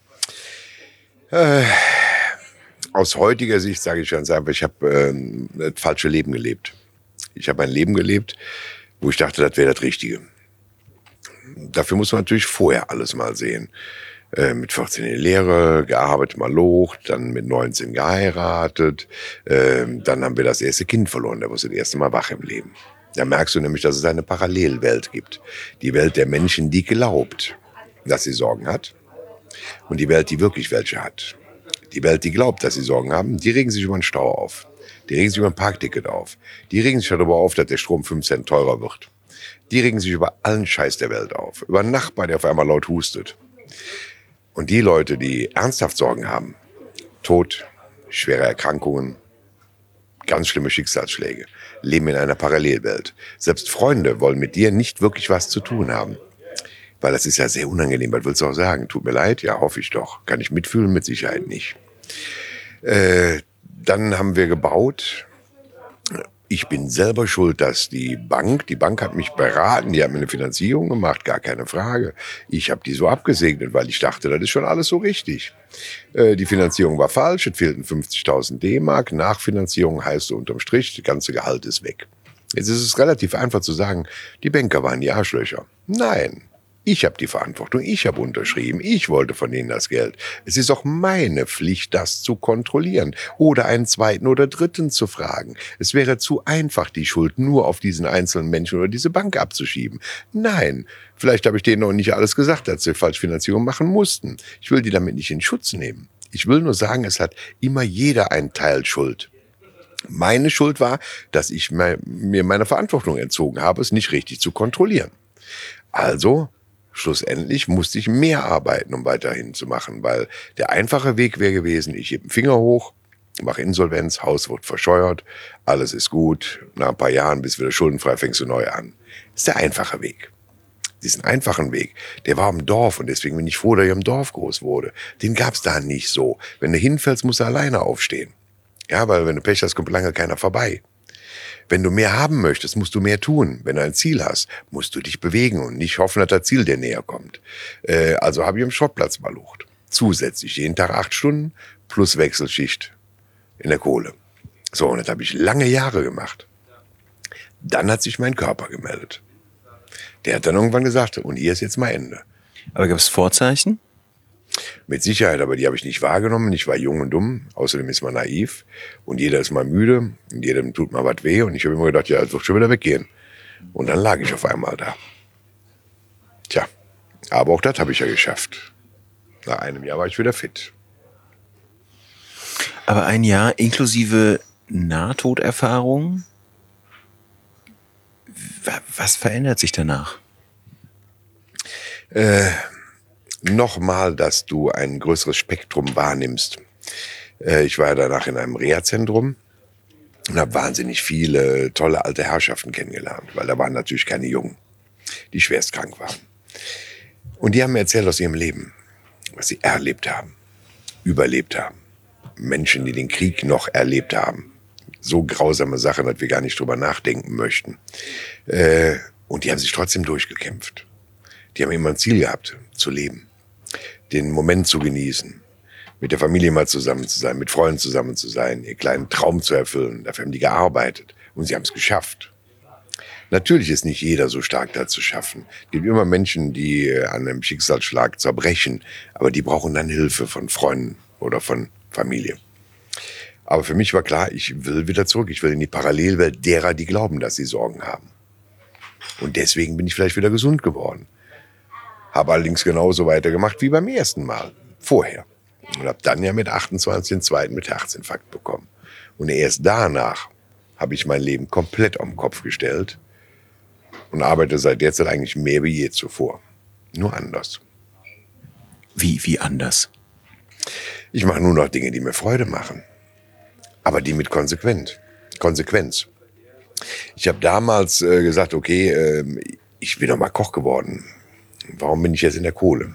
Aus heutiger Sicht sage ich ganz einfach, ich habe das falsche Leben gelebt. Ich habe ein Leben gelebt, wo ich dachte, das wäre das Richtige. Dafür muss man natürlich vorher alles mal sehen. Mit 14 in die Lehre, gearbeitet, mal Loch, dann mit 19 geheiratet. Dann haben wir das erste Kind verloren, da wirst du das erste Mal wach im Leben. Da merkst du nämlich, dass es eine Parallelwelt gibt. Die Welt der Menschen, die glaubt, dass sie Sorgen hat. Und die Welt, die wirklich welche hat. Die Welt, die glaubt, dass sie Sorgen haben, die regen sich über den Stau auf. Die regen sich über ein Parkticket auf. Die regen sich darüber auf, dass der Strom 5 Cent teurer wird. Die regen sich über allen Scheiß der Welt auf. Über einen Nachbar, der auf einmal laut hustet. Und die Leute, die ernsthaft Sorgen haben, Tod, schwere Erkrankungen, ganz schlimme Schicksalsschläge, leben in einer Parallelwelt. Selbst Freunde wollen mit dir nicht wirklich was zu tun haben. Weil das ist ja sehr unangenehm. Was willst du auch sagen? Tut mir leid? Ja, hoffe ich doch. Kann ich mitfühlen? Mit Sicherheit nicht. Dann haben wir gebaut. Ich bin selber schuld, dass die Bank hat mich beraten, die hat mir eine Finanzierung gemacht, gar keine Frage. Ich habe die so abgesegnet, weil ich dachte, das ist schon alles so richtig. Die Finanzierung war falsch, es fehlten 50.000 D-Mark. Nachfinanzierung heißt unterm Strich, das ganze Gehalt ist weg. Jetzt ist es relativ einfach zu sagen, die Banker waren die Arschlöcher. Nein. Ich habe die Verantwortung, ich habe unterschrieben, ich wollte von ihnen das Geld. Es ist auch meine Pflicht, das zu kontrollieren oder einen zweiten oder dritten zu fragen. Es wäre zu einfach, die Schuld nur auf diesen einzelnen Menschen oder diese Bank abzuschieben. Nein, vielleicht habe ich denen noch nicht alles gesagt, dass sie Falschfinanzierung machen mussten. Ich will die damit nicht in Schutz nehmen. Ich will nur sagen, es hat immer jeder einen Teil Schuld. Meine Schuld war, dass ich mir meiner Verantwortung entzogen habe, es nicht richtig zu kontrollieren. Also schlussendlich musste ich mehr arbeiten, um weiterhin zu machen, weil der einfache Weg wäre gewesen, ich hebe den Finger hoch, mache Insolvenz, Haus wird verscheuert, alles ist gut, nach ein paar Jahren bist du wieder schuldenfrei, fängst du neu an. Das ist der einfache Weg. Diesen einfachen Weg, der war am Dorf und deswegen bin ich froh, dass ich am Dorf groß wurde. Den gab's da nicht so. Wenn du hinfällst, musst du alleine aufstehen. Ja, weil wenn du Pech hast, kommt lange keiner vorbei. Wenn du mehr haben möchtest, musst du mehr tun. Wenn du ein Ziel hast, musst du dich bewegen und nicht hoffen, dass das Ziel dir näher kommt. Also habe ich am Schrottplatz malucht. Zusätzlich jeden Tag 8 Stunden plus Wechselschicht in der Kohle. So, und das habe ich lange Jahre gemacht. Dann hat sich mein Körper gemeldet. Der hat dann irgendwann gesagt, und hier ist jetzt mal Ende. Aber gab es Vorzeichen? Mit Sicherheit, aber die habe ich nicht wahrgenommen. Ich war jung und dumm, außerdem ist man naiv. Und jeder ist mal müde und jedem tut mal was weh. Und ich habe immer gedacht, ja, es wird schon wieder weggehen. Und dann lag ich auf einmal da. Tja, aber auch das habe ich ja geschafft. Nach einem Jahr war ich wieder fit. Aber ein Jahr inklusive Nahtoderfahrung? Was verändert sich danach? Nochmal, dass du ein größeres Spektrum wahrnimmst. Ich war ja danach in einem Reha-Zentrum und habe wahnsinnig viele tolle alte Herrschaften kennengelernt, weil da waren natürlich keine Jungen, die schwerst krank waren. Und die haben mir erzählt aus ihrem Leben, was sie erlebt haben, überlebt haben. Menschen, die den Krieg noch erlebt haben. So grausame Sachen, dass wir gar nicht drüber nachdenken möchten. Und die haben sich trotzdem durchgekämpft. Die haben immer ein Ziel gehabt, zu leben, den Moment zu genießen, mit der Familie mal zusammen zu sein, mit Freunden zusammen zu sein, ihren kleinen Traum zu erfüllen. Dafür haben die gearbeitet und sie haben es geschafft. Natürlich ist nicht jeder so stark da zu schaffen. Es gibt immer Menschen, die an einem Schicksalsschlag zerbrechen, aber die brauchen dann Hilfe von Freunden oder von Familie. Aber für mich war klar, ich will wieder zurück. Ich will in die Parallelwelt derer, die glauben, dass sie Sorgen haben. Und deswegen bin ich vielleicht wieder gesund geworden. Habe allerdings genauso weitergemacht wie beim ersten Mal, vorher. Und habe dann ja mit 28 den zweiten mit Herzinfarkt bekommen. Und erst danach habe ich mein Leben komplett auf den Kopf gestellt und arbeite seit der Zeit eigentlich mehr wie je zuvor. Nur anders. Wie anders? Ich mache nur noch Dinge, die mir Freude machen. Aber die mit Konsequenz. Ich habe damals gesagt, okay, ich bin doch mal Koch geworden. Warum bin ich jetzt in der Kohle?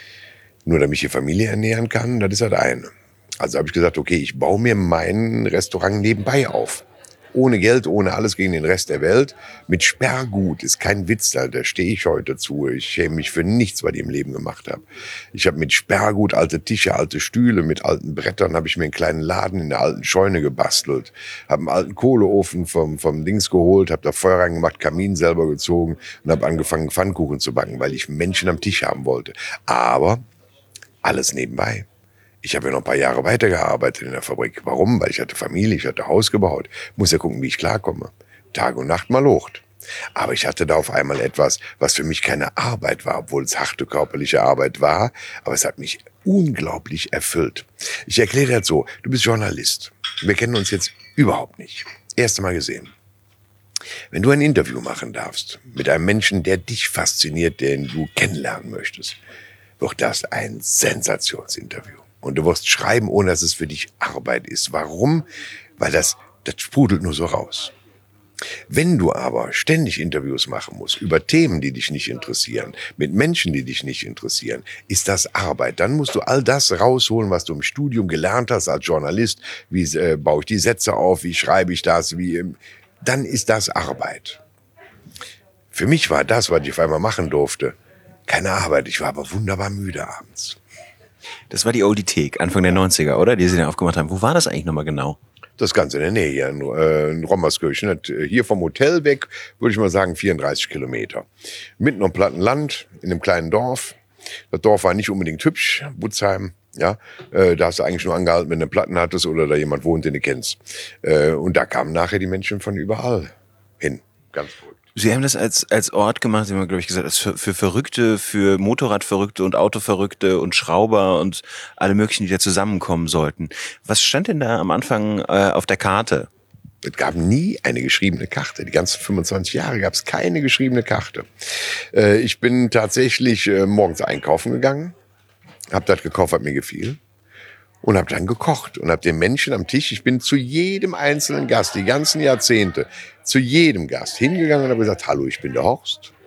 Nur damit ich die Familie ernähren kann, das ist das eine. Also habe ich gesagt, okay, ich baue mir mein Restaurant nebenbei auf. Ohne Geld, ohne alles gegen den Rest der Welt. Mit Sperrgut, ist kein Witz, da stehe ich heute zu. Ich schäme mich für nichts, was ich im Leben gemacht habe. Ich habe mit Sperrgut alte Tische, alte Stühle, mit alten Brettern habe ich mir einen kleinen Laden in der alten Scheune gebastelt. Habe einen alten Kohleofen vom Dings geholt, habe da Feuer reingemacht, Kamin selber gezogen und habe angefangen, Pfannkuchen zu backen, weil ich Menschen am Tisch haben wollte. Aber alles nebenbei. Ich habe ja noch ein paar Jahre weitergearbeitet in der Fabrik. Warum? Weil ich hatte Familie, ich hatte Haus gebaut. Muss ja gucken, wie ich klarkomme. Tag und Nacht mal hocht. Aber ich hatte da auf einmal etwas, was für mich keine Arbeit war, obwohl es harte körperliche Arbeit war. Aber es hat mich unglaublich erfüllt. Ich erkläre das so, du bist Journalist. Wir kennen uns jetzt überhaupt nicht. Erste Mal gesehen. Wenn du ein Interview machen darfst mit einem Menschen, der dich fasziniert, den du kennenlernen möchtest, wird das ein Sensationsinterview. Und du wirst schreiben, ohne dass es für dich Arbeit ist. Warum? Weil das sprudelt nur so raus. Wenn du aber ständig Interviews machen musst über Themen, die dich nicht interessieren, mit Menschen, die dich nicht interessieren, ist das Arbeit. Dann musst du all das rausholen, was du im Studium gelernt hast als Journalist. Wie baue ich die Sätze auf? Wie schreibe ich das? Dann ist das Arbeit. Für mich war das, was ich auf einmal machen durfte, keine Arbeit. Ich war aber wunderbar müde abends. Das war die Oldithek, Anfang der 90er, oder? Die sie dann aufgemacht haben. Wo war das eigentlich nochmal genau? Das Ganze in der Nähe hier in Rommerskirchen. Hier vom Hotel weg, würde ich mal sagen, 34 Kilometer. Mitten am platten Land, in einem kleinen Dorf. Das Dorf war nicht unbedingt hübsch, Butzheim. Ja, da hast du eigentlich nur angehalten, wenn du einen Platten hattest oder da jemand wohnt, den du kennst. Und da kamen nachher die Menschen von überall hin. Ganz verrückt. Sie haben das als Ort gemacht, Sie haben, glaube ich, gesagt, als für Verrückte, für Motorradverrückte und Autoverrückte und Schrauber und alle möglichen, die da zusammenkommen sollten. Was stand denn da am Anfang auf der Karte? Es gab nie eine geschriebene Karte. Die ganzen 25 Jahre gab es keine geschriebene Karte. Ich bin tatsächlich morgens einkaufen gegangen, habe das gekauft, was mir gefiel. Und habe dann gekocht und habe den Menschen am Tisch, ich bin zu jedem einzelnen Gast, die ganzen Jahrzehnte, zu jedem Gast hingegangen und habe gesagt, hallo, ich bin der Horst.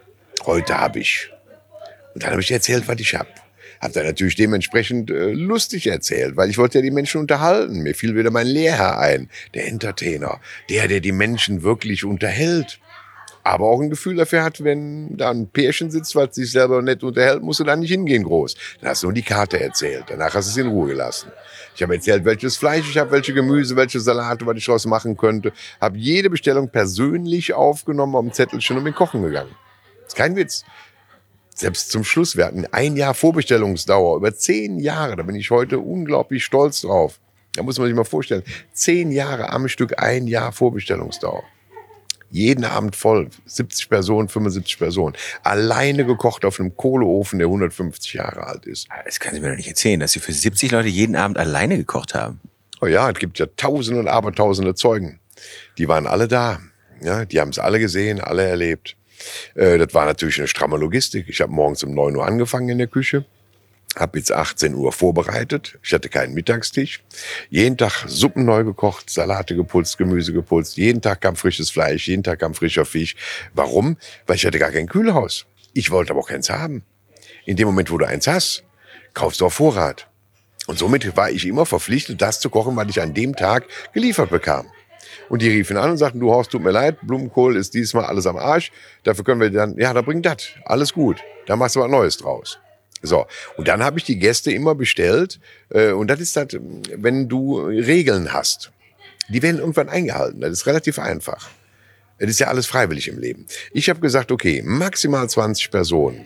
Heute habe ich. Und dann habe ich erzählt, was ich habe. Habe dann natürlich dementsprechend lustig erzählt, weil ich wollte ja die Menschen unterhalten. Mir fiel wieder mein Lehrherr ein, der Entertainer, der die Menschen wirklich unterhält. Aber auch ein Gefühl dafür hat, wenn da ein Pärchen sitzt, was sich selber nicht unterhält, musst du da nicht hingehen groß. Dann hast du nur die Karte erzählt, danach hast du es in Ruhe gelassen. Ich habe erzählt, welches Fleisch ich habe, welche Gemüse, welche Salate, was ich daraus machen könnte. Habe jede Bestellung persönlich aufgenommen, auf dem Zettelchen und bin kochen gegangen. Das ist kein Witz. Selbst zum Schluss, wir hatten 1 Jahr Vorbestellungsdauer, über 10 Jahre, da bin ich heute unglaublich stolz drauf. Da muss man sich mal vorstellen, 10 Jahre am Stück, 1 Jahr Vorbestellungsdauer. Jeden Abend voll, 70 Personen, 75 Personen. Alleine gekocht auf einem Kohleofen, der 150 Jahre alt ist. Das können Sie mir doch nicht erzählen, dass Sie für 70 Leute jeden Abend alleine gekocht haben. Oh ja, es gibt ja Tausende und Abertausende Zeugen. Die waren alle da. Ja, die haben es alle gesehen, alle erlebt. Das war natürlich eine stramme Logistik. Ich habe morgens um 9 Uhr angefangen in der Küche. Habe bis 18 Uhr vorbereitet. Ich hatte keinen Mittagstisch. Jeden Tag Suppen neu gekocht, Salate geputzt, Gemüse geputzt. Jeden Tag kam frisches Fleisch, jeden Tag kam frischer Fisch. Warum? Weil ich hatte gar kein Kühlhaus. Ich wollte aber auch keins haben. In dem Moment, wo du eins hast, kaufst du auf Vorrat. Und somit war ich immer verpflichtet, das zu kochen, was ich an dem Tag geliefert bekam. Und die riefen an und sagten, du Horst, tut mir leid, Blumenkohl ist diesmal alles am Arsch. Dafür können wir dann, ja, da bring das, alles gut. Da machst du was Neues draus. So, und dann habe ich die Gäste immer bestellt. Und das ist halt, wenn du Regeln hast, die werden irgendwann eingehalten. Das ist relativ einfach. Es ist ja alles freiwillig im Leben. Ich habe gesagt, okay, maximal 20 Personen.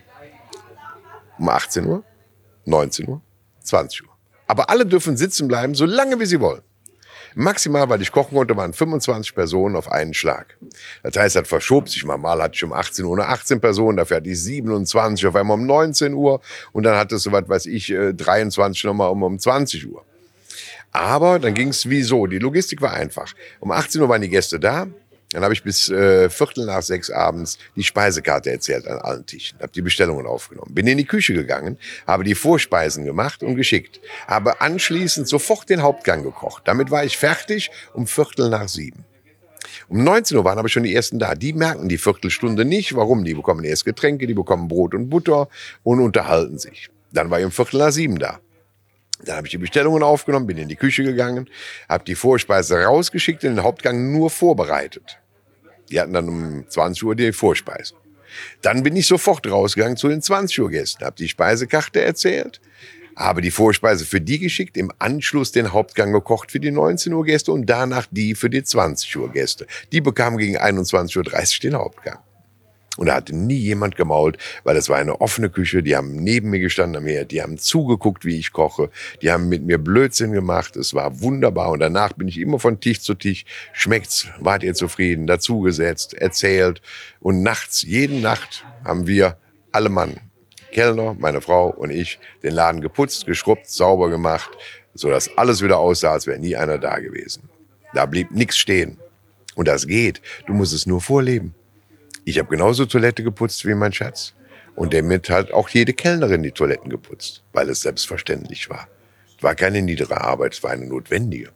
Um 18 Uhr, 19 Uhr, 20 Uhr. Aber alle dürfen sitzen bleiben, so lange wie sie wollen. Maximal, weil ich kochen konnte, waren 25 Personen auf einen Schlag. Das heißt, das verschob sich mal. Mal hatte ich um 18 Uhr nur 18 Personen, dafür hatte ich 27, auf einmal um 19 Uhr. Und dann hatte es so was, weiß ich, 23 nochmal um 20 Uhr. Aber dann ging es wie so. Die Logistik war einfach. Um 18 Uhr waren die Gäste da. Dann habe ich bis 5:45 abends die Speisekarte erzählt an allen Tischen. Habe die Bestellungen aufgenommen. Bin in die Küche gegangen, habe die Vorspeisen gemacht und geschickt. Habe anschließend sofort den Hauptgang gekocht. Damit war ich fertig um 6:45. Um 19 Uhr waren aber schon die Ersten da. Die merken die Viertelstunde nicht. Warum? Die bekommen erst Getränke, die bekommen Brot und Butter und unterhalten sich. Dann war ich um 6:45 da. Dann habe ich die Bestellungen aufgenommen, bin in die Küche gegangen, habe die Vorspeise rausgeschickt und den Hauptgang nur vorbereitet. Die hatten dann um 20 Uhr die Vorspeise. Dann bin ich sofort rausgegangen zu den 20 Uhr Gästen, habe die Speisekarte erzählt, habe die Vorspeise für die geschickt, im Anschluss den Hauptgang gekocht für die 19 Uhr Gäste und danach die für die 20 Uhr Gäste. Die bekamen gegen 21:30 Uhr den Hauptgang. Und da hatte nie jemand gemault, weil es war eine offene Küche. Die haben neben mir gestanden am Herd, die haben zugeguckt, wie ich koche. Die haben mit mir Blödsinn gemacht. Es war wunderbar. Und danach bin ich immer von Tisch zu Tisch. Schmeckt's? Wart ihr zufrieden? Dazugesetzt, erzählt. Und nachts, jede Nacht haben wir alle Mann, Kellner, meine Frau und ich, den Laden geputzt, geschrubbt, sauber gemacht, sodass alles wieder aussah, als wäre nie einer da gewesen. Da blieb nichts stehen. Und das geht. Du musst es nur vorleben. Ich habe genauso Toilette geputzt wie mein Schatz. Und damit hat auch jede Kellnerin die Toiletten geputzt, weil es selbstverständlich war. Es war keine niedere Arbeit, es war eine notwendige.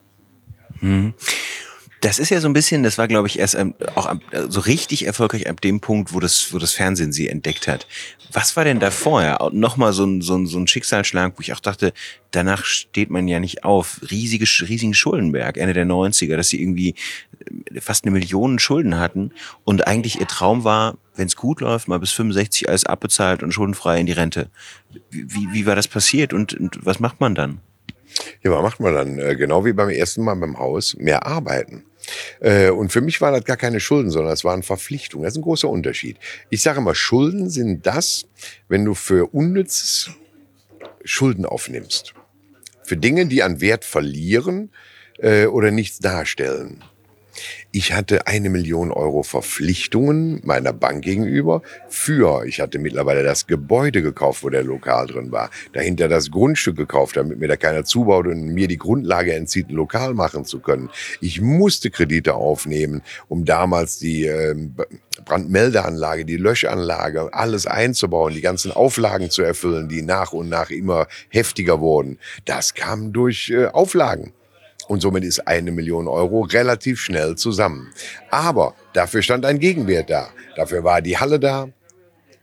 Das ist ja so ein bisschen, das war, glaube ich, erst auch so richtig erfolgreich ab dem Punkt, wo das Fernsehen sie entdeckt hat. Was war denn da vorher? Nochmal so ein Schicksalsschlag, wo ich auch dachte, danach steht man ja nicht auf. Riesigen Schuldenberg, Ende der 90er, dass sie irgendwie fast 1 Million Schulden hatten und eigentlich ihr Traum war, wenn es gut läuft, mal bis 65 alles abbezahlt und schuldenfrei in die Rente. Wie war das passiert und was macht man dann? Ja, was macht man dann? Genau wie beim ersten Mal beim Haus, mehr arbeiten. Und für mich waren das gar keine Schulden, sondern es waren Verpflichtungen. Das ist ein großer Unterschied. Ich sage immer, Schulden sind das, wenn du für Unnützes Schulden aufnimmst. Für Dinge, die an Wert verlieren oder nichts darstellen. Ich hatte 1 Million Euro Verpflichtungen meiner Bank gegenüber ich hatte mittlerweile das Gebäude gekauft, wo der Lokal drin war. Dahinter das Grundstück gekauft, damit mir da keiner zubaut und mir die Grundlage entzieht, ein Lokal machen zu können. Ich musste Kredite aufnehmen, um damals die Brandmeldeanlage, die Löschanlage, alles einzubauen, die ganzen Auflagen zu erfüllen, die nach und nach immer heftiger wurden. Das kam durch Auflagen. Und somit ist 1 Million Euro relativ schnell zusammen. Aber dafür stand ein Gegenwert da. Dafür war die Halle da.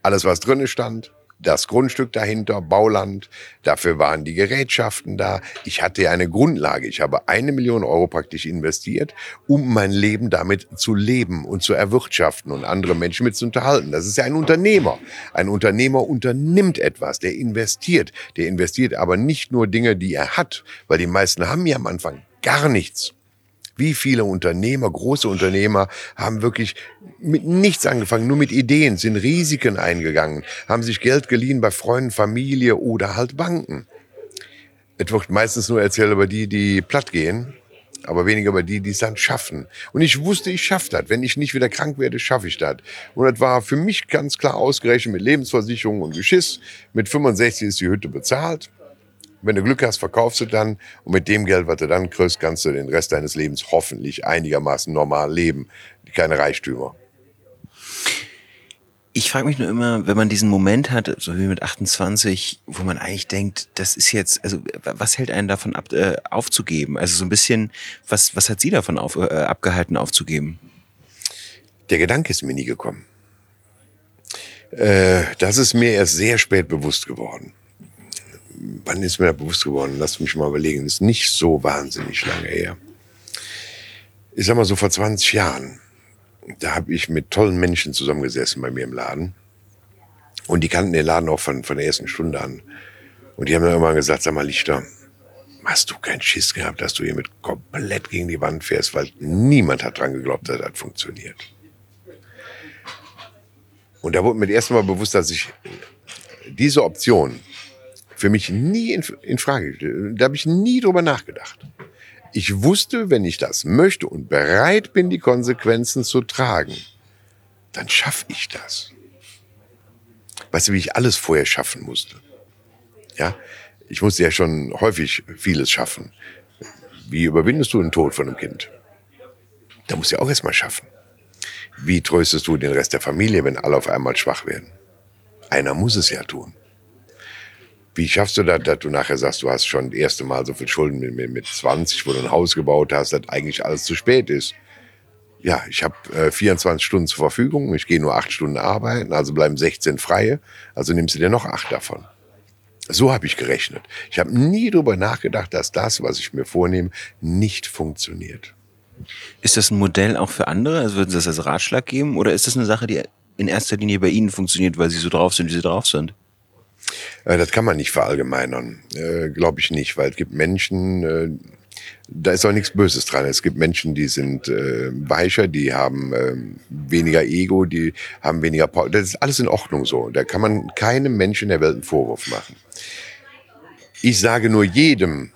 Alles, was drin stand, das Grundstück dahinter, Bauland, dafür waren die Gerätschaften da. Ich hatte ja eine Grundlage. Ich habe 1 Million Euro praktisch investiert, um mein Leben damit zu leben und zu erwirtschaften und andere Menschen mit zu unterhalten. Das ist ja ein Unternehmer. Ein Unternehmer unternimmt etwas, der investiert. Der investiert aber nicht nur Dinge, die er hat, weil die meisten haben ja am Anfang gar nichts. Wie viele Unternehmer, große Unternehmer, haben wirklich mit nichts angefangen, nur mit Ideen, sind Risiken eingegangen, haben sich Geld geliehen bei Freunden, Familie oder halt Banken. Es wird meistens nur erzählt über die, die platt gehen, aber weniger über die, die es dann schaffen. Und ich wusste, ich schaffe das. Wenn ich nicht wieder krank werde, schaffe ich das. Und das war für mich ganz klar ausgerechnet mit Lebensversicherung und Geschiss. Mit 65 ist die Hütte bezahlt. Wenn du Glück hast, verkaufst du dann und mit dem Geld, was du dann kriegst, kannst du den Rest deines Lebens hoffentlich einigermaßen normal leben. Keine Reichtümer. Ich frage mich nur immer, wenn man diesen Moment hat, so wie mit 28, wo man eigentlich denkt, das ist jetzt, also was hält einen davon ab, aufzugeben? Also so ein bisschen, was hat Sie davon abgehalten, aufzugeben? Der Gedanke ist mir nie gekommen. Das ist mir erst sehr spät bewusst geworden. Wann ist mir das bewusst geworden? Lass mich mal überlegen. Das ist nicht so wahnsinnig lange her. Ich sag mal so vor 20 Jahren. Da habe ich mit tollen Menschen zusammengesessen bei mir im Laden. Und die kannten den Laden auch von der ersten Stunde an. Und die haben dann irgendwann gesagt, sag mal Lichter, hast du keinen Schiss gehabt, dass du hier mit komplett gegen die Wand fährst? Weil niemand hat dran geglaubt, dass das funktioniert. Und da wurde mir das erste Mal bewusst, dass ich diese Option für mich nie in Frage gestellt. Da habe ich nie drüber nachgedacht. Ich wusste, wenn ich das möchte und bereit bin, die Konsequenzen zu tragen, dann schaffe ich das. Weißt du, wie ich alles vorher schaffen musste? Ja, ich musste ja schon häufig vieles schaffen. Wie überwindest du den Tod von einem Kind? Da musst du ja auch erst mal schaffen. Wie tröstest du den Rest der Familie, wenn alle auf einmal schwach werden? Einer muss es ja tun. Wie schaffst du das, dass du nachher sagst, du hast schon das erste Mal so viel Schulden mit 20, wo du ein Haus gebaut hast, dass eigentlich alles zu spät ist? Ja, ich habe 24 Stunden zur Verfügung, ich gehe nur 8 Stunden arbeiten, also bleiben 16 freie, also nimmst du dir noch 8 davon. So habe ich gerechnet. Ich habe nie darüber nachgedacht, dass das, was ich mir vornehme, nicht funktioniert. Ist das ein Modell auch für andere? Also würden Sie das als Ratschlag geben? Oder ist das eine Sache, die in erster Linie bei Ihnen funktioniert, weil Sie so drauf sind, wie Sie drauf sind? Das kann man nicht verallgemeinern, glaube ich nicht, weil es gibt Menschen, da ist auch nichts Böses dran. Es gibt Menschen, die sind weicher, die haben weniger Ego, die haben weniger Power. Das ist alles in Ordnung so. Da kann man keinem Menschen in der Welt einen Vorwurf machen. Ich sage nur jedem,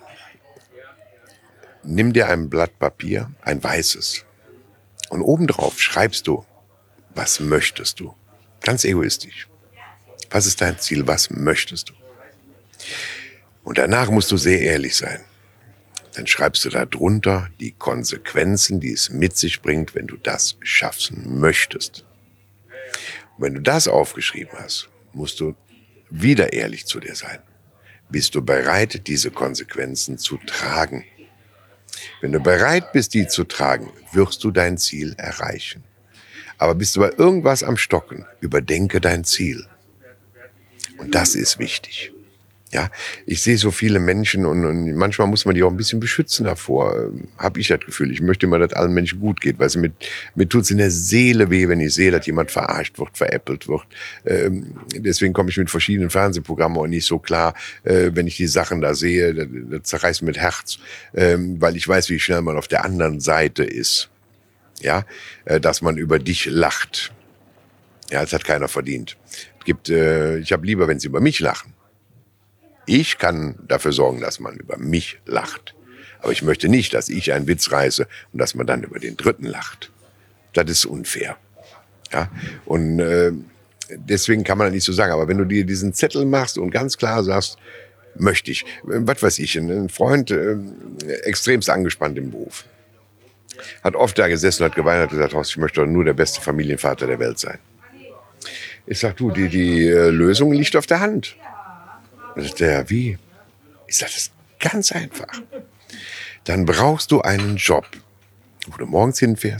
nimm dir ein Blatt Papier, ein weißes, und obendrauf schreibst du, was möchtest du? Ganz egoistisch. Was ist dein Ziel? Was möchtest du? Und danach musst du sehr ehrlich sein. Dann schreibst du da drunter die Konsequenzen, die es mit sich bringt, wenn du das schaffen möchtest. Und wenn du das aufgeschrieben hast, musst du wieder ehrlich zu dir sein. Bist du bereit, diese Konsequenzen zu tragen? Wenn du bereit bist, die zu tragen, wirst du dein Ziel erreichen. Aber bist du bei irgendwas am Stocken, überdenke dein Ziel. Und das ist wichtig. Ja, ich sehe so viele Menschen und manchmal muss man die auch ein bisschen beschützen davor. Habe ich das Gefühl. Ich möchte immer, dass allen Menschen gut geht. Weil mir tut's in der Seele weh, wenn ich sehe, dass jemand verarscht wird, veräppelt wird. Deswegen komme ich mit verschiedenen Fernsehprogrammen auch nicht so klar, wenn ich die Sachen da sehe. Das zerreißt mir das Herz, weil ich weiß, wie schnell man auf der anderen Seite ist. Ja, dass man über dich lacht. Ja, das hat keiner verdient. Ich habe lieber, wenn sie über mich lachen. Ich kann dafür sorgen, dass man über mich lacht. Aber ich möchte nicht, dass ich einen Witz reiße und dass man dann über den Dritten lacht. Das ist unfair. Ja? Und deswegen kann man das nicht so sagen. Aber wenn du dir diesen Zettel machst und ganz klar sagst, möchte ich, was weiß ich, ein Freund extremst angespannt im Beruf. Hat oft da gesessen und hat geweint und gesagt, Horst, ich möchte doch nur der beste Familienvater der Welt sein. Ich sag, du, die Lösung liegt auf der Hand. Und sagt der, wie? Ich sag, das ist ganz einfach. Dann brauchst du einen Job, wo du morgens hinfährst,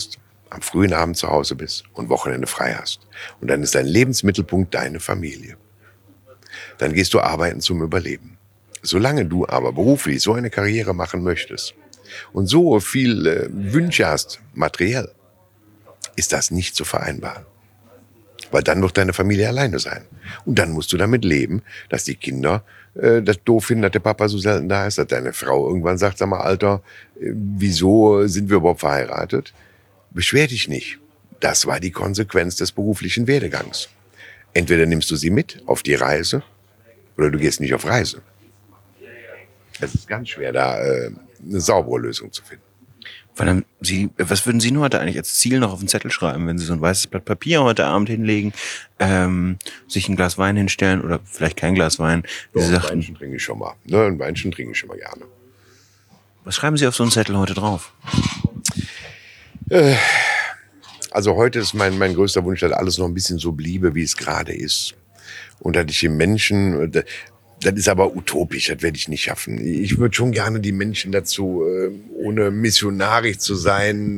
am frühen Abend zu Hause bist und Wochenende frei hast. Und dann ist dein Lebensmittelpunkt deine Familie. Dann gehst du arbeiten zum Überleben. Solange du aber beruflich so eine Karriere machen möchtest und so viel Wünsche hast, materiell, ist das nicht zu vereinbaren. Weil dann wird deine Familie alleine sein. Und dann musst du damit leben, dass die Kinder das doof finden, dass der Papa so selten da ist, dass deine Frau irgendwann sagt, sag mal, Alter, wieso sind wir überhaupt verheiratet? Beschwer dich nicht. Das war die Konsequenz des beruflichen Werdegangs. Entweder nimmst du sie mit auf die Reise oder du gehst nicht auf Reise. Es ist ganz schwer, da eine saubere Lösung zu finden. Was würden Sie nur heute eigentlich als Ziel noch auf den Zettel schreiben, wenn Sie so ein weißes Blatt Papier heute Abend hinlegen, sich ein Glas Wein hinstellen oder vielleicht kein Glas Wein? Ein Weinchen trinke ich schon mal. Ne, ein Weinchen trinke ich schon mal gerne. Was schreiben Sie auf so einen Zettel heute drauf? Also heute ist mein größter Wunsch, dass alles noch ein bisschen so bliebe, wie es gerade ist. Und dass ich den Menschen, das ist aber utopisch, das werde ich nicht schaffen. Ich würde schon gerne die Menschen dazu, ohne missionarisch zu sein,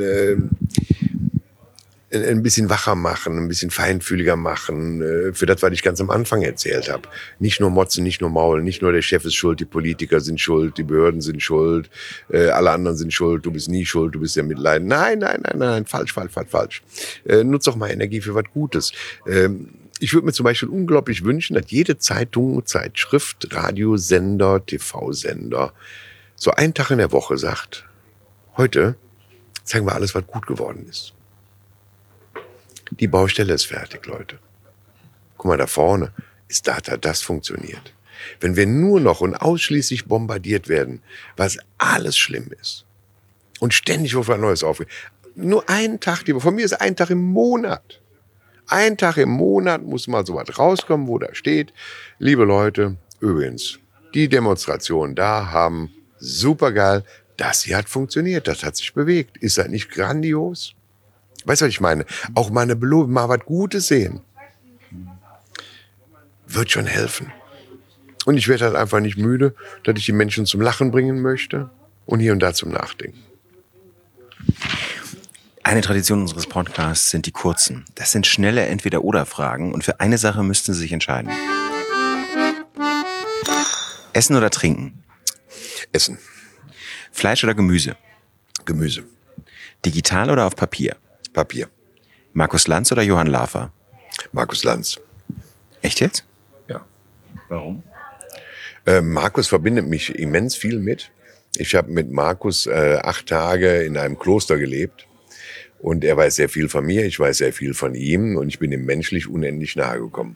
ein bisschen wacher machen, ein bisschen feinfühliger machen, für das, was ich ganz am Anfang erzählt habe. Nicht nur motzen, nicht nur maulen, nicht nur der Chef ist schuld, die Politiker sind schuld, die Behörden sind schuld, alle anderen sind schuld, du bist nie schuld, du bist ja Mitleid. Nein, falsch. Nutz doch mal Energie für was Gutes. Ich würde mir zum Beispiel unglaublich wünschen, dass jede Zeitung, Zeitschrift, Radiosender, TV-Sender so einen Tag in der Woche sagt, heute zeigen wir alles, was gut geworden ist. Die Baustelle ist fertig, Leute. Guck mal, da vorne ist das funktioniert. Wenn wir nur noch und ausschließlich bombardiert werden, was alles schlimm ist und ständig auf was Neues aufgeht, nur einen Tag, von mir ist ein Tag im Monat. Ein Tag im Monat muss mal so was rauskommen, wo da steht, liebe Leute, übrigens, die Demonstrationen da haben, supergeil, das hier hat funktioniert, das hat sich bewegt. Ist das nicht grandios? Weißt du, was ich meine? Auch mal eine Belohnung, mal was Gutes sehen. Wird schon helfen. Und ich werde halt einfach nicht müde, dass ich die Menschen zum Lachen bringen möchte und hier und da zum Nachdenken. Eine Tradition unseres Podcasts sind die kurzen. Das sind schnelle Entweder-oder-Fragen und für eine Sache müssten Sie sich entscheiden. Essen oder trinken? Essen. Fleisch oder Gemüse? Gemüse. Digital oder auf Papier? Papier. Markus Lanz oder Johann Lafer? Markus Lanz. Echt jetzt? Ja. Warum? Markus verbindet mich immens viel mit. Ich habe mit Markus 8 Tage in einem Kloster gelebt. Und er weiß sehr viel von mir, ich weiß sehr viel von ihm und ich bin ihm menschlich unendlich nahe gekommen.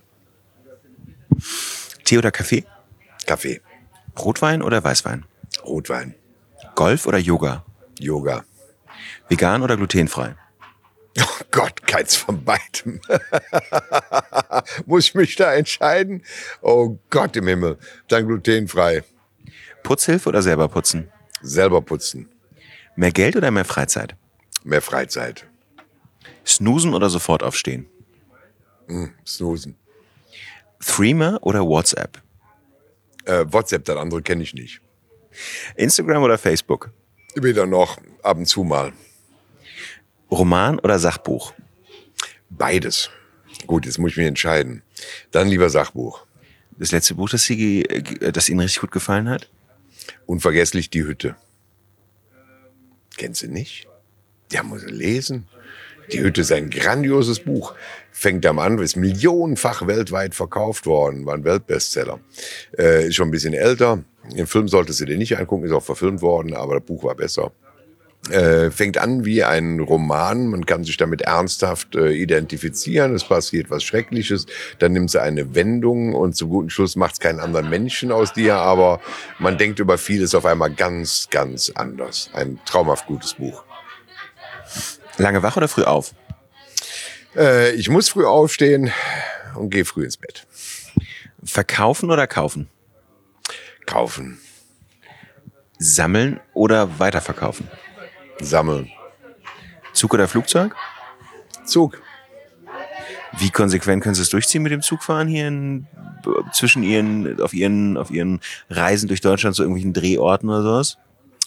Tee oder Kaffee? Kaffee. Rotwein oder Weißwein? Rotwein. Golf oder Yoga? Yoga. Vegan oder glutenfrei? Oh Gott, keins von beidem. Muss ich mich da entscheiden? Oh Gott im Himmel. Dann glutenfrei. Putzhilfe oder selber putzen? Selber putzen. Mehr Geld oder mehr Freizeit? Mehr Freizeit. Snoozen oder sofort aufstehen? Snoozen. Threema oder WhatsApp? WhatsApp, das andere kenne ich nicht. Instagram oder Facebook? Weder noch, ab und zu mal. Roman oder Sachbuch? Beides. Gut, jetzt muss ich mich entscheiden. Dann lieber Sachbuch. Das letzte Buch, das Ihnen richtig gut gefallen hat? Unvergesslich die Hütte. Kennst du nicht? Ja, muss er lesen. Die Hütte ist ein grandioses Buch. Fängt am ist millionenfach weltweit verkauft worden, war ein Weltbestseller. Ist schon ein bisschen älter. Den Film solltest du dir nicht angucken, ist auch verfilmt worden, aber das Buch war besser. Fängt an wie ein Roman, man kann sich damit ernsthaft identifizieren, es passiert was Schreckliches, dann nimmt sie eine Wendung und zum guten Schluss macht es keinen anderen Menschen aus dir, aber man denkt über vieles auf einmal ganz, ganz anders. Ein traumhaft gutes Buch. Lange wach oder früh auf? Ich muss früh aufstehen und gehe früh ins Bett. Verkaufen oder kaufen? Kaufen. Sammeln oder weiterverkaufen? Sammeln. Zug oder Flugzeug? Zug. Wie konsequent können Sie es durchziehen mit dem Zugfahren hier auf Ihren Reisen durch Deutschland zu irgendwelchen Drehorten oder sowas?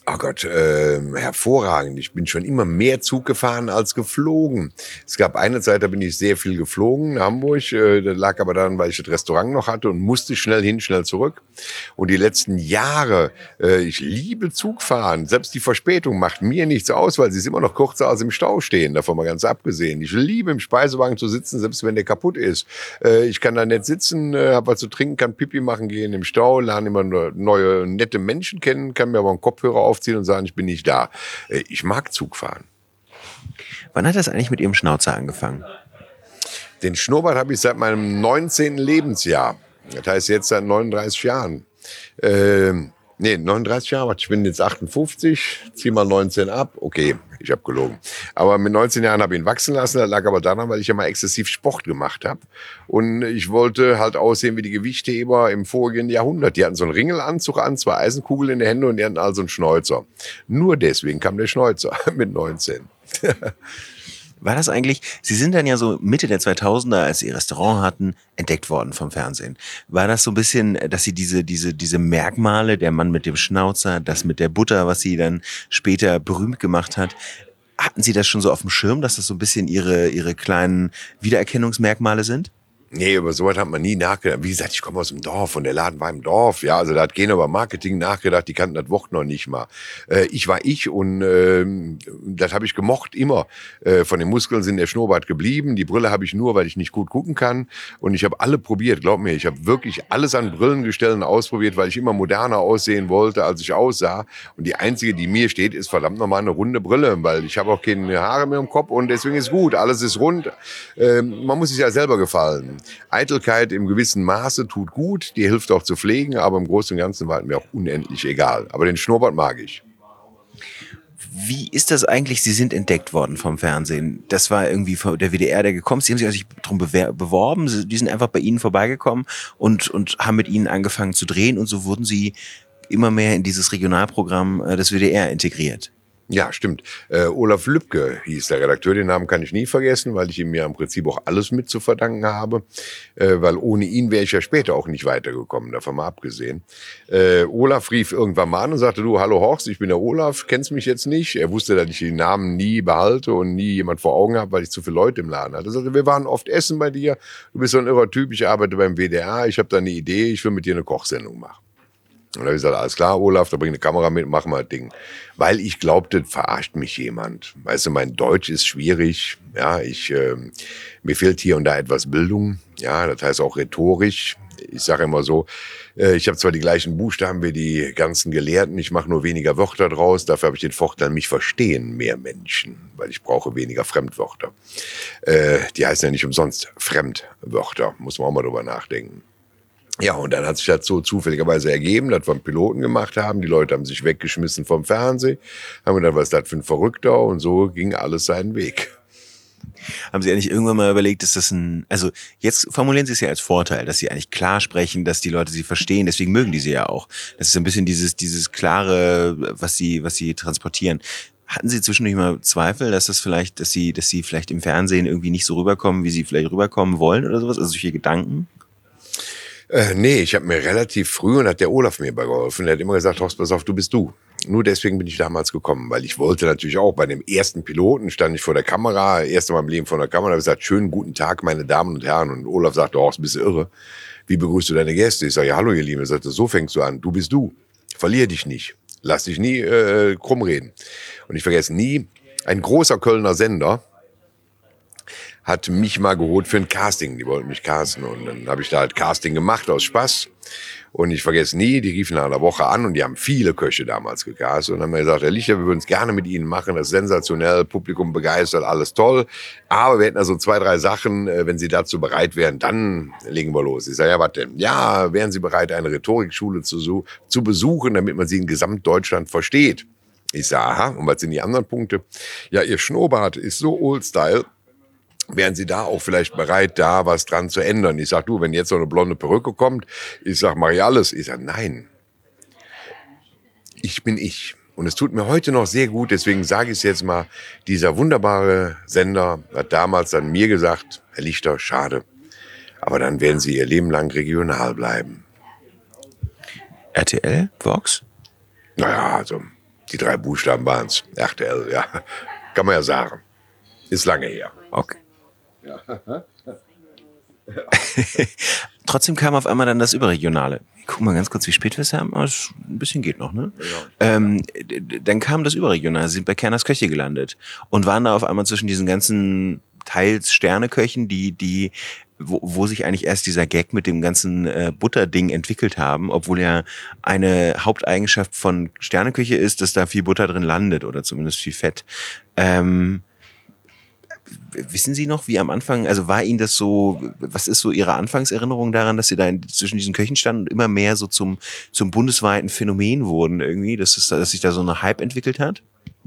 Oh Gott, hervorragend. Ich bin schon immer mehr Zug gefahren als geflogen. Es gab eine Zeit, da bin ich sehr viel geflogen in Hamburg. Das lag aber daran, weil ich das Restaurant noch hatte und musste schnell hin, schnell zurück. Und die letzten Jahre, ich liebe Zugfahren. Selbst die Verspätung macht mir nichts aus, weil sie ist immer noch kürzer als im Stau stehen. Davon mal ganz abgesehen. Ich liebe im Speisewagen zu sitzen, selbst wenn der kaputt ist. Ich kann da nicht sitzen, habe was zu trinken, kann Pipi machen gehen im Stau, lerne immer neue, nette Menschen kennen, kann mir aber einen Kopfhörer aufziehen und sagen, ich bin nicht da. Ich mag Zugfahren. Wann hat das eigentlich mit Ihrem Schnauzer angefangen? Den Schnurrbart habe ich seit meinem 19. Lebensjahr. Das heißt jetzt seit 39 Jahren. 39 Jahre, ich bin jetzt 58, zieh mal 19 ab. Okay, ich habe gelogen. Aber mit 19 Jahren habe ich ihn wachsen lassen. Das lag aber daran, weil ich ja mal exzessiv Sport gemacht habe. Und ich wollte halt aussehen wie die Gewichtheber im vorigen Jahrhundert. Die hatten so einen Ringelanzug an, 2 Eisenkugeln in der Hände und die hatten also einen Schnäuzer. Nur deswegen kam der Schnäuzer mit 19. War das eigentlich, Sie sind dann ja so Mitte der 2000er, als Sie Ihr Restaurant hatten, entdeckt worden vom Fernsehen. War das so ein bisschen, dass Sie diese Merkmale, der Mann mit dem Schnauzer, das mit der Butter, was Sie dann später berühmt gemacht hat, hatten Sie das schon so auf dem Schirm, dass das so ein bisschen Ihre kleinen Wiedererkennungsmerkmale sind? Nee, über sowas hat man nie nachgedacht. Wie gesagt, ich komme aus dem Dorf und der Laden war im Dorf. Ja, also da hat keiner über Marketing nachgedacht, die kannten das Wort noch nicht mal. Ich war ich und das habe ich gemocht, immer. Von den Muskeln sind der Schnurrbart geblieben. Die Brille habe ich nur, weil ich nicht gut gucken kann. Und ich habe alle probiert, glaub mir. Ich habe wirklich alles an Brillengestellen ausprobiert, weil ich immer moderner aussehen wollte, als ich aussah. Und die einzige, die mir steht, ist verdammt nochmal eine runde Brille, weil ich habe auch keine Haare mehr im Kopf und deswegen ist gut. Alles ist rund. Man muss sich ja selber gefallen. Eitelkeit im gewissen Maße tut gut, die hilft auch zu pflegen, aber im Großen und Ganzen war mir auch unendlich egal. Aber den Schnurrbart mag ich. Wie ist das eigentlich? Sie sind entdeckt worden vom Fernsehen. Das war irgendwie der WDR, der gekommen ist. Sie haben sich darum beworben. Die sind einfach bei Ihnen vorbeigekommen und haben mit Ihnen angefangen zu drehen. Und so wurden Sie immer mehr in dieses Regionalprogramm des WDR integriert. Ja, stimmt. Olaf Lübke hieß der Redakteur, den Namen kann ich nie vergessen, weil ich ihm ja im Prinzip auch alles mit zu verdanken habe, weil ohne ihn wäre ich ja später auch nicht weitergekommen, davon mal abgesehen. Olaf rief irgendwann mal an und sagte, du, hallo Horst, ich bin der Olaf, kennst mich jetzt nicht? Er wusste, dass ich den Namen nie behalte und nie jemand vor Augen habe, weil ich zu viele Leute im Laden hatte. Er sagte, wir waren oft essen bei dir, du bist so ein irrer Typ, ich arbeite beim WDR, ich habe da eine Idee, ich will mit dir eine Kochsendung machen. Und da habe ich gesagt, alles klar, Olaf, da bring eine Kamera mit, mach mal das Ding. Weil ich glaubte, verarscht mich jemand. Weißt du, mein Deutsch ist schwierig. Ja, mir fehlt hier und da etwas Bildung. Ja, das heißt auch rhetorisch. Ich sage immer so, ich habe zwar die gleichen Buchstaben wie die ganzen Gelehrten, ich mache nur weniger Wörter draus. Dafür habe ich den Vorteil, mich verstehen mehr Menschen, weil ich brauche weniger Fremdwörter. Die heißen ja nicht umsonst Fremdwörter, muss man auch mal drüber nachdenken. Ja, und dann hat sich das so zufälligerweise ergeben, dass wir einen Piloten gemacht haben. Die Leute haben sich weggeschmissen vom Fernsehen, haben gedacht, was ist das für ein Verrückter? Und so ging alles seinen Weg. Haben Sie eigentlich irgendwann mal überlegt, ist das also jetzt formulieren Sie es ja als Vorteil, dass Sie eigentlich klar sprechen, dass die Leute Sie verstehen, deswegen mögen die Sie ja auch. Das ist ein bisschen dieses klare, was Sie transportieren. Hatten Sie zwischendurch mal Zweifel, dass Sie vielleicht im Fernsehen irgendwie nicht so rüberkommen, wie Sie vielleicht rüberkommen wollen oder sowas? Also solche Gedanken? Nee, ich habe mir relativ früh, und hat der Olaf mir geholfen, der hat immer gesagt, Horst, pass auf, du bist du. Nur deswegen bin ich damals gekommen, weil ich wollte natürlich auch, bei dem ersten Piloten stand ich vor der Kamera, erst Mal im Leben vor der Kamera, habe gesagt, schönen guten Tag, meine Damen und Herren. Und Olaf sagte, Horst, bist du irre? Wie begrüßt du deine Gäste? Ich sage, ja, hallo ihr Lieben. Er sagte, so fängst du an, du bist du. Verlier dich nicht. Lass dich nie krumm reden. Und ich vergesse nie, ein großer Kölner Sender hat mich mal geholt für ein Casting. Die wollten mich casten und dann habe ich da halt Casting gemacht aus Spaß. Und ich vergesse nie, die riefen nach einer Woche an und die haben viele Köche damals gecastet und haben mir gesagt, Herr Lichter, wir würden es gerne mit Ihnen machen, das ist sensationell, Publikum begeistert, alles toll. Aber wir hätten also 2, 3 Sachen, wenn Sie dazu bereit wären, dann legen wir los. Ich sage, ja, was denn? Ja, wären Sie bereit, eine Rhetorikschule zu besuchen, damit man sie in Gesamtdeutschland versteht? Ich sage, aha, und was sind die anderen Punkte? Ja, Ihr Schnurrbart ist so old-style. Wären Sie da auch vielleicht bereit, da was dran zu ändern? Ich sag, du, wenn jetzt so eine blonde Perücke kommt, ich sag, mach ich alles. Ich sag, nein. Ich bin ich. Und es tut mir heute noch sehr gut, deswegen sage ich es jetzt mal, dieser wunderbare Sender hat damals an mir gesagt, Herr Lichter, schade, aber dann werden Sie Ihr Leben lang regional bleiben. RTL? Vox? Naja, also Die 3 Buchstaben waren's. RTL, ja. Kann man ja sagen. Ist lange her. Okay. Trotzdem kam auf einmal dann das Überregionale. Guck mal ganz kurz, wie spät wir es haben. Ein bisschen geht noch, ne? Ja. Dann kam das Überregionale, sind bei Kerners Köche gelandet und waren da auf einmal zwischen diesen ganzen teils Sterneköchen, wo sich eigentlich erst dieser Gag mit dem ganzen Butterding entwickelt haben, obwohl ja eine Haupteigenschaft von Sterneküche ist, dass da viel Butter drin landet oder zumindest viel Fett. Wissen Sie noch, wie am Anfang, also war Ihnen das so, was ist so Ihre Anfangserinnerung daran, dass Sie da zwischen diesen Köchen standen und immer mehr so zum bundesweiten Phänomen wurden irgendwie, dass sich da so eine Hype entwickelt hat?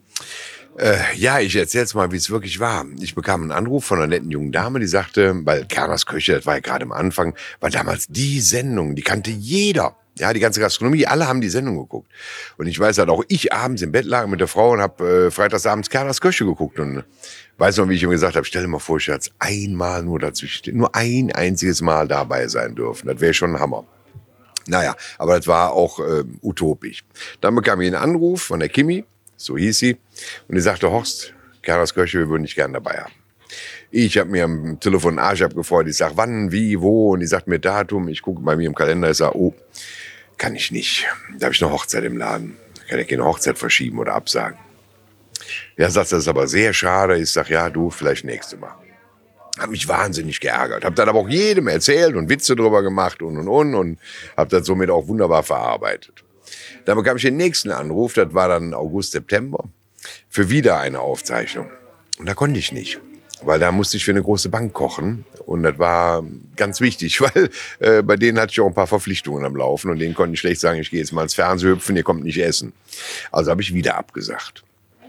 Ja, ich erzähl's mal, wie es wirklich war. Ich bekam einen Anruf von einer netten jungen Dame, die sagte, weil Kerners Köche, das war ja gerade am Anfang, war damals die Sendung, die kannte jeder. Ja, die ganze Gastronomie, alle haben die Sendung geguckt. Und ich weiß halt auch, ich abends im Bett lag mit der Frau und habe freitagsabends Kerners Köche geguckt. Und weiß noch, wie ich ihm gesagt habe, stell dir mal vor, ich hätte einmal nur dazwischen, nur ein einziges Mal dabei sein dürfen. Das wäre schon ein Hammer. Naja, aber das war auch utopisch. Dann bekam ich einen Anruf von der Kimi, so hieß sie, und die sagte, Horst, Kerners Köche, wir würden dich gerne dabei haben. Ich habe mir am Telefon einen Arsch abgefreut. Ich sag, wann, wie, wo? Und die sagt mir Datum. Ich gucke bei mir im Kalender. Ich sage, oh, kann ich nicht. Da habe ich eine Hochzeit im Laden. Da kann ich keine Hochzeit verschieben oder absagen. Ja, sagt, das ist aber sehr schade. Ich sag, ja, du, vielleicht nächste Mal. Hab mich wahnsinnig geärgert. Hab dann aber auch jedem erzählt und Witze drüber gemacht und hab das somit auch wunderbar verarbeitet. Dann bekam ich den nächsten Anruf. Das war dann August, September. Für wieder eine Aufzeichnung. Und da konnte ich nicht. Weil da musste ich für eine große Bank kochen. Und das war ganz wichtig, weil bei denen hatte ich auch ein paar Verpflichtungen am Laufen. Und denen konnte ich schlecht sagen, ich gehe jetzt mal ins Fernsehen hüpfen, ihr kommt nicht essen. Also habe ich wieder abgesagt.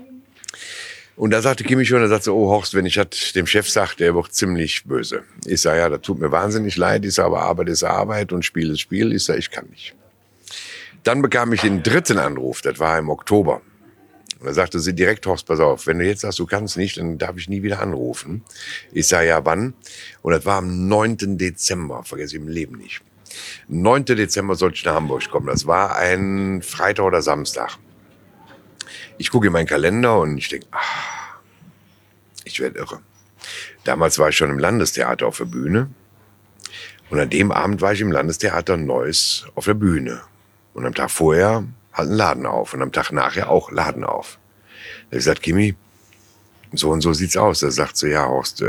Und da sagte Kimi schon, er sagte, oh Horst, wenn ich das dem Chef sage, der wird ziemlich böse. Ich sage, ja, das tut mir wahnsinnig leid. Ich sage, aber Arbeit ist Arbeit und Spiel ist Spiel. Ich sage, ich kann nicht. Dann bekam ich den dritten Anruf, das war im Oktober. Und da sagte sie direkt, Horst, pass auf, wenn du jetzt sagst, du kannst nicht, dann darf ich nie wieder anrufen. Ich sage, ja, wann? Und das war am 9. Dezember, vergesse ich im Leben nicht. 9. Dezember sollte ich nach Hamburg kommen. Das war ein Freitag oder Samstag. Ich gucke in meinen Kalender und ich denke, ich werde irre. Damals war ich schon im Landestheater auf der Bühne. Und an dem Abend war ich im Landestheater Neuss auf der Bühne. Und am Tag vorher halt einen Laden auf und am Tag nachher auch Laden auf. Da habe ich gesagt, Kimi, so und so sieht's aus. Da sagt sie, ja, Horst,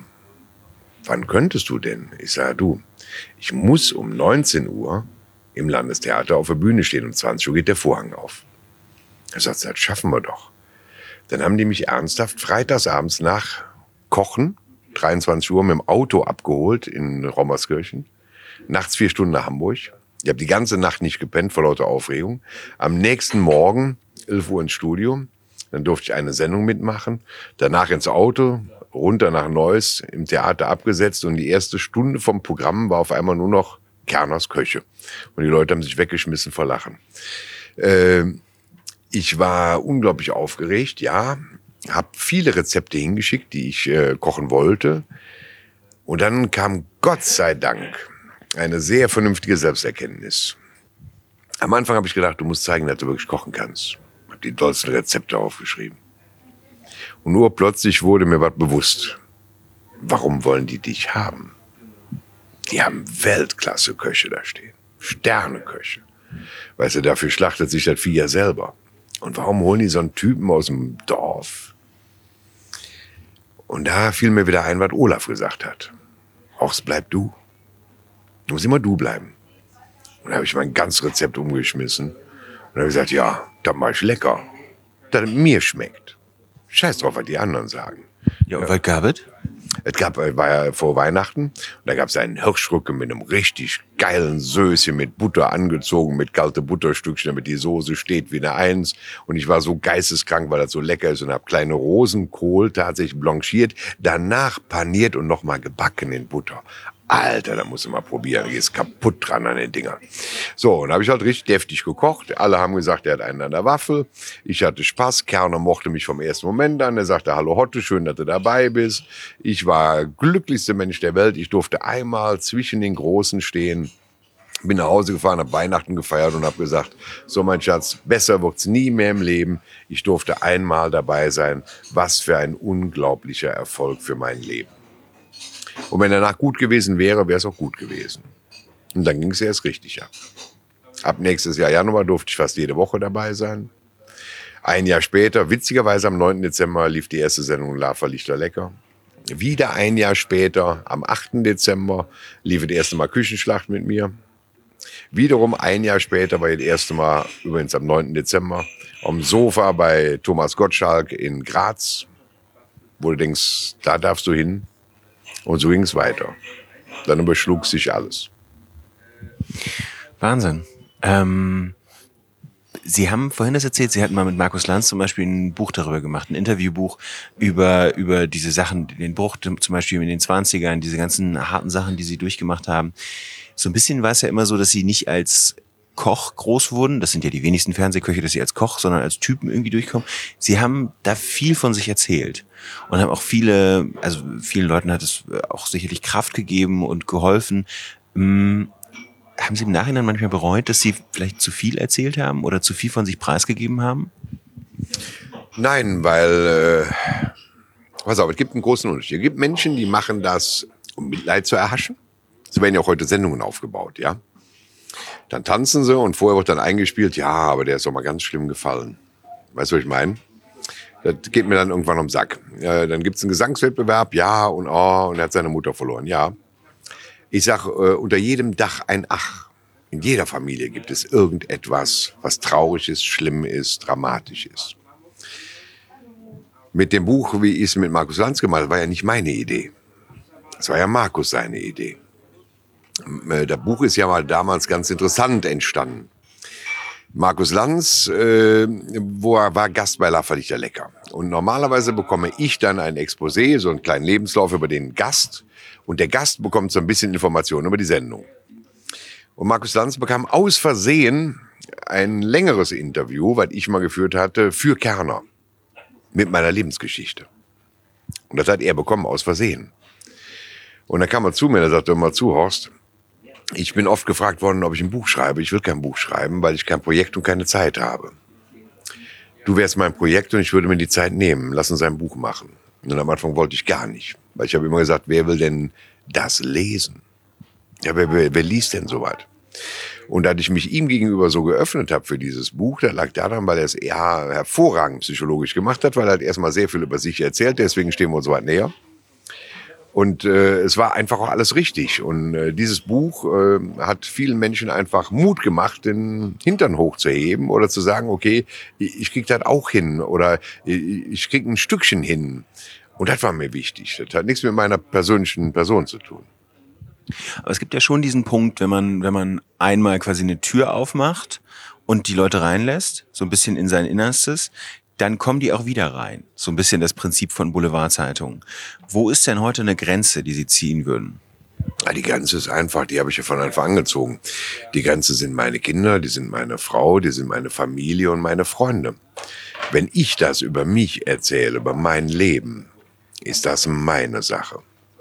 wann könntest du denn? Ich sage, du, ich muss um 19 Uhr im Landestheater auf der Bühne stehen und 20 Uhr geht der Vorhang auf. Da sagt sie, das schaffen wir doch. Dann haben die mich ernsthaft freitagsabends nach Kochen, 23 Uhr, mit dem Auto abgeholt in Rommerskirchen, nachts 4 Stunden nach Hamburg. Ich habe die ganze Nacht nicht gepennt vor lauter Aufregung. Am nächsten Morgen, 11 Uhr ins Studio. Dann durfte ich eine Sendung mitmachen. Danach ins Auto, runter nach Neuss, im Theater abgesetzt. Und die erste Stunde vom Programm war auf einmal nur noch Kerners Köche. Und die Leute haben sich weggeschmissen vor Lachen. Ich war unglaublich aufgeregt, ja. Habe viele Rezepte hingeschickt, die ich kochen wollte. Und dann kam Gott sei Dank eine sehr vernünftige Selbsterkenntnis. Am Anfang habe ich gedacht, du musst zeigen, dass du wirklich kochen kannst. Ich habe die tollsten Rezepte aufgeschrieben. Und nur plötzlich wurde mir was bewusst. Warum wollen die dich haben? Die haben Weltklasse-Köche da stehen. Sterneköche. Weißt du, dafür schlachtet sich das Vieh ja selber. Und warum holen die so einen Typen aus dem Dorf? Und da fiel mir wieder ein, was Olaf gesagt hat. Horst, bleib du. Du musst immer du bleiben. Und da habe ich mein ganzes Rezept umgeschmissen. Und dann habe ich gesagt, ja, das mache ich lecker. Das mir schmeckt. Scheiß drauf, was die anderen sagen. Ja, und was gab es? Es war ja vor Weihnachten. Und da gab es einen Hirschrücken mit einem richtig geilen Söschen mit Butter angezogen, mit kalte Butterstückchen, damit die Soße steht wie eine Eins. Und ich war so geisteskrank, weil das so lecker ist und habe kleine Rosenkohl tatsächlich blanchiert, danach paniert und nochmal gebacken in Butter. Alter, da musst du mal probieren, du gehst kaputt dran an den Dingern. So, und da habe ich halt richtig deftig gekocht. Alle haben gesagt, er hat einen an der Waffel. Ich hatte Spaß. Kerner mochte mich vom ersten Moment an. Er sagte, hallo Hotte, schön, dass du dabei bist. Ich war glücklichster Mensch der Welt. Ich durfte einmal zwischen den Großen stehen. Bin nach Hause gefahren, habe Weihnachten gefeiert und habe gesagt, so mein Schatz, besser wird's nie mehr im Leben. Ich durfte einmal dabei sein. Was für ein unglaublicher Erfolg für mein Leben. Und wenn danach gut gewesen wäre, wäre es auch gut gewesen. Und dann ging es erst richtig ab. Ab nächstes Jahr Januar durfte ich fast jede Woche dabei sein. Ein Jahr später, witzigerweise am 9. Dezember, lief die erste Sendung Lava Lichter Lecker. Wieder ein Jahr später, am 8. Dezember, lief das erste Mal Küchenschlacht mit mir. Wiederum ein Jahr später war das erste Mal, übrigens am 9. Dezember, am Sofa bei Thomas Gottschalk in Graz, wo du denkst, da darfst du hin. Und so ging es weiter. Dann überschlug sich alles. Wahnsinn. Sie haben vorhin das erzählt, Sie hatten mal mit Markus Lanz zum Beispiel ein Buch darüber gemacht, ein Interviewbuch über diese Sachen, den Bruch zum Beispiel in den 20ern, diese ganzen harten Sachen, die Sie durchgemacht haben. So ein bisschen war es ja immer so, dass Sie nicht als Koch groß wurden. Das sind ja die wenigsten Fernsehköche, dass sie als Koch, sondern als Typen irgendwie durchkommen. Sie haben da viel von sich erzählt und haben auch vielen Leuten hat es auch sicherlich Kraft gegeben und geholfen. Haben Sie im Nachhinein manchmal bereut, dass Sie vielleicht zu viel erzählt haben oder zu viel von sich preisgegeben haben? Nein, weil, pass auf, es gibt einen großen Unterschied. Es gibt Menschen, die machen das, um Mitleid zu erhaschen. So werden ja auch heute Sendungen aufgebaut, ja. Dann tanzen sie und vorher wird dann eingespielt, ja, aber der ist doch mal ganz schlimm gefallen. Weißt du, was ich meine? Das geht mir dann irgendwann um den Sack. Dann gibt's einen Gesangswettbewerb, ja, und er hat seine Mutter verloren, ja. Ich sag, unter jedem Dach ein Ach. In jeder Familie gibt es irgendetwas, was traurig ist, schlimm ist, dramatisch ist. Mit dem Buch, wie ich es mit Markus Lanz gemacht habe, war ja nicht meine Idee. Es war ja Markus seine Idee. Das Buch ist ja mal damals ganz interessant entstanden. Markus Lanz war Gast bei Lava Lichter Lecker. Und normalerweise bekomme ich dann ein Exposé, so einen kleinen Lebenslauf über den Gast. Und der Gast bekommt so ein bisschen Informationen über die Sendung. Und Markus Lanz bekam aus Versehen ein längeres Interview, was ich mal geführt hatte, für Kerner. Mit meiner Lebensgeschichte. Und das hat er bekommen aus Versehen. Und dann kam er zu mir und er sagte, hör mal zu, Horst, ich bin oft gefragt worden, ob ich ein Buch schreibe. Ich will kein Buch schreiben, weil ich kein Projekt und keine Zeit habe. Du wärst mein Projekt und ich würde mir die Zeit nehmen. Lass uns ein Buch machen. Und am Anfang wollte ich gar nicht. Weil ich habe immer gesagt, wer will denn das lesen? Ja, wer liest denn sowas? Und als ich mich ihm gegenüber so geöffnet habe für dieses Buch, das lag daran, weil er es eher hervorragend psychologisch gemacht hat, weil er hat erstmal sehr viel über sich erzählt, deswegen stehen wir uns so weit näher. Und es war einfach auch alles richtig. Und dieses Buch hat vielen Menschen einfach Mut gemacht, den Hintern hochzuheben oder zu sagen, okay, ich krieg das auch hin oder ich krieg ein Stückchen hin. Und das war mir wichtig. Das hat nichts mit meiner persönlichen Person zu tun. Aber es gibt ja schon diesen Punkt, wenn man einmal quasi eine Tür aufmacht und die Leute reinlässt, so ein bisschen in sein Innerstes, dann kommen die auch wieder rein. So ein bisschen das Prinzip von Boulevardzeitungen. Wo ist denn heute eine Grenze, die Sie ziehen würden? Ja, die Grenze ist einfach, die habe ich ja von Anfang an gezogen. Die Grenze sind meine Kinder, die sind meine Frau, die sind meine Familie und meine Freunde. Wenn ich das über mich erzähle, über mein Leben, ist das meine Sache.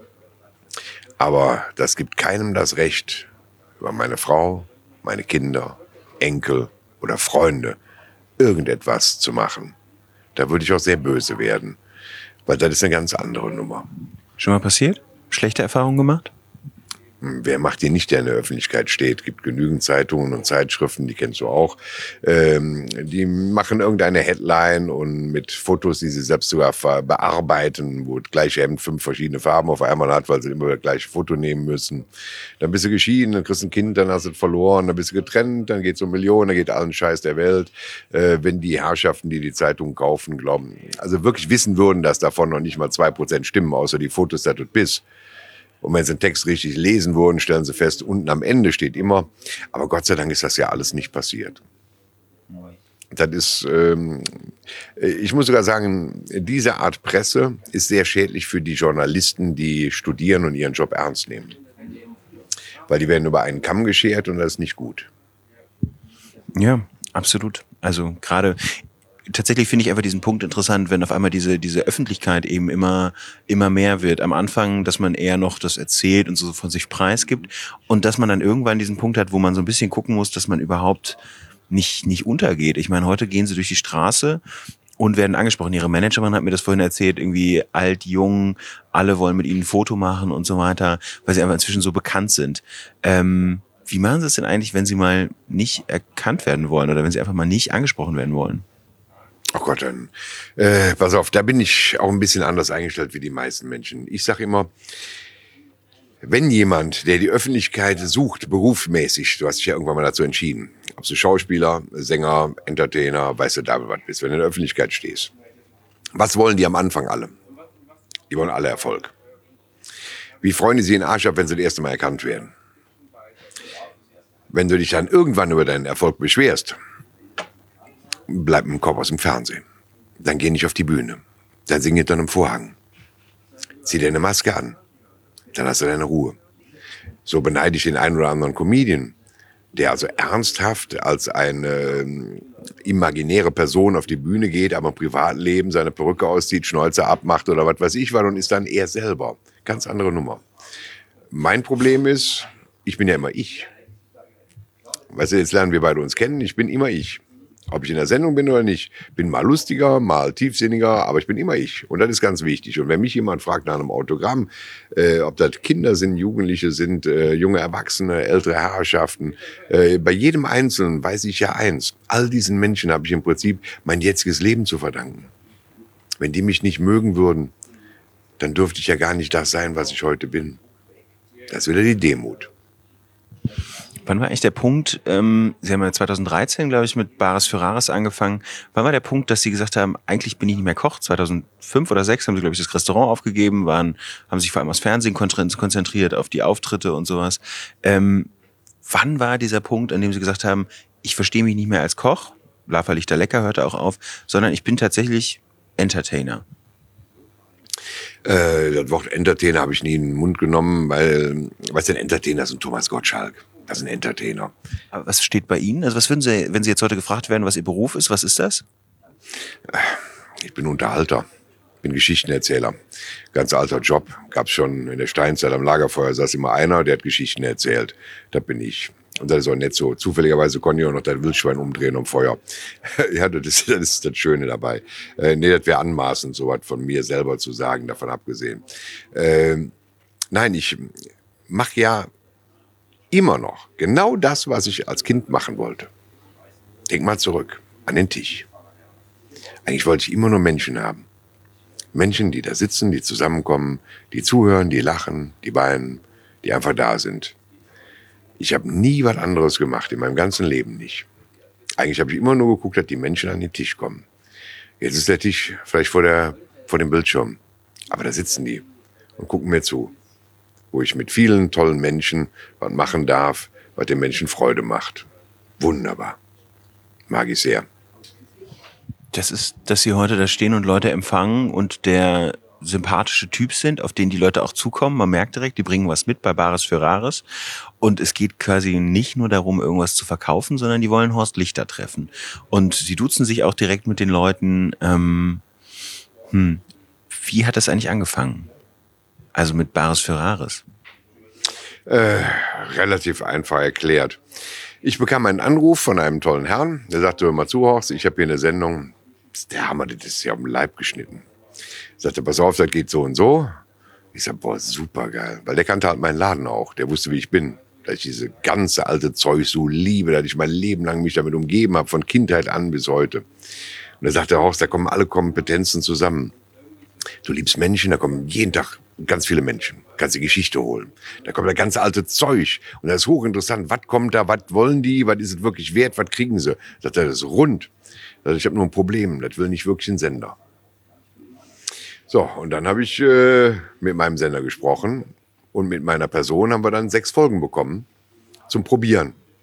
Aber das gibt keinem das Recht, über meine Frau, meine Kinder, Enkel oder Freunde irgendetwas zu machen. Da würde ich auch sehr böse werden, weil das ist eine ganz andere Nummer. Schon mal passiert? Schlechte Erfahrungen gemacht? Wer macht die nicht, der in der Öffentlichkeit steht? Gibt genügend Zeitungen und Zeitschriften, die kennst du auch. Die machen irgendeine Headline und mit Fotos, die sie selbst sogar bearbeiten, wo das gleiche Hemd 5 verschiedene Farben auf einmal hat, weil sie immer das gleiche Foto nehmen müssen. Dann bist du geschieden, dann kriegst du ein Kind, dann hast du es verloren, dann bist du getrennt, dann geht's um Millionen, dann geht allen Scheiß der Welt. Wenn die Herrschaften, die die Zeitung kaufen, glauben, also wirklich wissen würden, dass davon noch nicht mal 2% stimmen, außer die Fotos, dass du bist. Und wenn sie den Text richtig lesen würden, stellen sie fest, unten am Ende steht immer, aber Gott sei Dank ist das ja alles nicht passiert. Das ist, ich muss sogar sagen, diese Art Presse ist sehr schädlich für die Journalisten, die studieren und ihren Job ernst nehmen. Weil die werden über einen Kamm geschert und das ist nicht gut. Ja, absolut. Also gerade, tatsächlich finde ich einfach diesen Punkt interessant, wenn auf einmal diese Öffentlichkeit eben immer mehr wird. Am Anfang, dass man eher noch das erzählt und so von sich preisgibt und dass man dann irgendwann diesen Punkt hat, wo man so ein bisschen gucken muss, dass man überhaupt nicht untergeht. Ich meine, heute gehen sie durch die Straße und werden angesprochen. Ihre Managerin hat mir das vorhin erzählt, irgendwie alt, jung, alle wollen mit ihnen ein Foto machen und so weiter, weil sie einfach inzwischen so bekannt sind. Wie machen sie es denn eigentlich, wenn sie mal nicht erkannt werden wollen oder wenn sie einfach mal nicht angesprochen werden wollen? Oh Gott, dann pass auf, da bin ich auch ein bisschen anders eingestellt wie die meisten Menschen. Ich sage immer, wenn jemand, der die Öffentlichkeit sucht, berufsmäßig, du hast dich ja irgendwann mal dazu entschieden, ob du Schauspieler, Sänger, Entertainer, weißt du, da was bist, wenn du in der Öffentlichkeit stehst. Was wollen die am Anfang alle? Die wollen alle Erfolg. Wie freuen die sich in den Arsch ab, wenn sie das erste Mal erkannt werden? Wenn du dich dann irgendwann über deinen Erfolg beschwerst, bleib mit dem Kopf aus dem Fernsehen. Dann geh nicht auf die Bühne. Dann sing hinter einem Vorhang. Zieh dir eine Maske an. Dann hast du deine Ruhe. So beneide ich den einen oder anderen Comedian, der also ernsthaft als eine imaginäre Person auf die Bühne geht, aber im Privatleben seine Perücke auszieht, Schnäuze abmacht oder was weiß ich was und ist dann er selber. Ganz andere Nummer. Mein Problem ist, ich bin ja immer ich. Weißt du, jetzt lernen wir beide uns kennen, ich bin immer ich. Ob ich in der Sendung bin oder nicht. Bin mal lustiger, mal tiefsinniger, aber ich bin immer ich. Und das ist ganz wichtig. Und wenn mich jemand fragt nach einem Autogramm, ob das Kinder sind, Jugendliche sind, junge Erwachsene, ältere Herrschaften, bei jedem Einzelnen weiß ich ja eins. All diesen Menschen habe ich im Prinzip mein jetziges Leben zu verdanken. Wenn die mich nicht mögen würden, dann dürfte ich ja gar nicht das sein, was ich heute bin. Das ist wieder die Demut. Wann war eigentlich der Punkt, Sie haben ja 2013, glaube ich, mit Bares für Rares angefangen. Wann war der Punkt, dass Sie gesagt haben, eigentlich bin ich nicht mehr Koch? 2005 oder 2006 haben Sie, glaube ich, das Restaurant aufgegeben, haben sich vor allem aufs Fernsehen konzentriert, auf die Auftritte und sowas. Wann war dieser Punkt, an dem Sie gesagt haben, ich verstehe mich nicht mehr als Koch, Lava Lichter Lecker hörte auch auf, sondern ich bin tatsächlich Entertainer? Das Wort Entertainer habe ich nie in den Mund genommen, weil, weißt du, ein Entertainer ist ein Thomas Gottschalk. Das ist ein Entertainer. Aber was steht bei Ihnen? Also was würden Sie, wenn Sie jetzt heute gefragt werden, was Ihr Beruf ist, was ist das? Ich bin Unterhalter, bin Geschichtenerzähler. Ganz alter Job, gab's schon in der Steinzeit am Lagerfeuer, saß immer einer, der hat Geschichten erzählt. Das bin ich. Und das ist auch nicht so. Zufälligerweise konnte ich auch noch das Wildschwein umdrehen am Feuer. Ja, das ist das Schöne dabei. Nee, das wäre anmaßend, so was von mir selber zu sagen, davon abgesehen. Nein, ich mache ja immer noch genau das, was ich als Kind machen wollte. Denk mal zurück an den Tisch. Eigentlich wollte ich immer nur Menschen haben. Menschen, die da sitzen, die zusammenkommen, die zuhören, die lachen, die weinen, die einfach da sind. Ich habe nie was anderes gemacht, in meinem ganzen Leben nicht. Eigentlich habe ich immer nur geguckt, dass die Menschen an den Tisch kommen. Jetzt ist der Tisch vielleicht vor dem Bildschirm. Aber da sitzen die und gucken mir zu. Wo ich mit vielen tollen Menschen was machen darf, was den Menschen Freude macht. Wunderbar. Mag ich sehr. Das ist, dass Sie heute da stehen und Leute empfangen und der sympathische Typ sind, auf den die Leute auch zukommen. Man merkt direkt, die bringen was mit bei Bares für Rares. Und es geht quasi nicht nur darum, irgendwas zu verkaufen, sondern die wollen Horst Lichter treffen. Und Sie duzen sich auch direkt mit den Leuten. Wie hat das eigentlich angefangen? Also mit Bares für Rares? Relativ einfach erklärt. Ich bekam einen Anruf von einem tollen Herrn, der sagte, hör mal zu, Horst, ich habe hier eine Sendung, das ist der Hammer, das ist ja um den Leib geschnitten. Ich sagte, pass auf, das geht so und so. Ich sag, boah, super geil, weil der kannte halt meinen Laden auch, der wusste, wie ich bin. Dass ich diese ganze alte Zeug so liebe, dass ich mein Leben lang mich damit umgeben habe, von Kindheit an bis heute. Und er sagte, Horst, da kommen alle Kompetenzen zusammen. Du liebst Menschen, da kommen jeden Tag ganz viele Menschen. Kannst die Geschichte holen. Da kommt das ganze alte Zeug. Und das ist hochinteressant. Was kommt da? Was wollen die? Was ist es wirklich wert? Was kriegen sie? Sagt er, das ist rund. Sagt, ich habe nur ein Problem. Das will nicht wirklich ein Sender. So, und dann habe ich mit meinem Sender gesprochen. Und mit meiner Person haben wir dann 6 Folgen bekommen zum Probieren.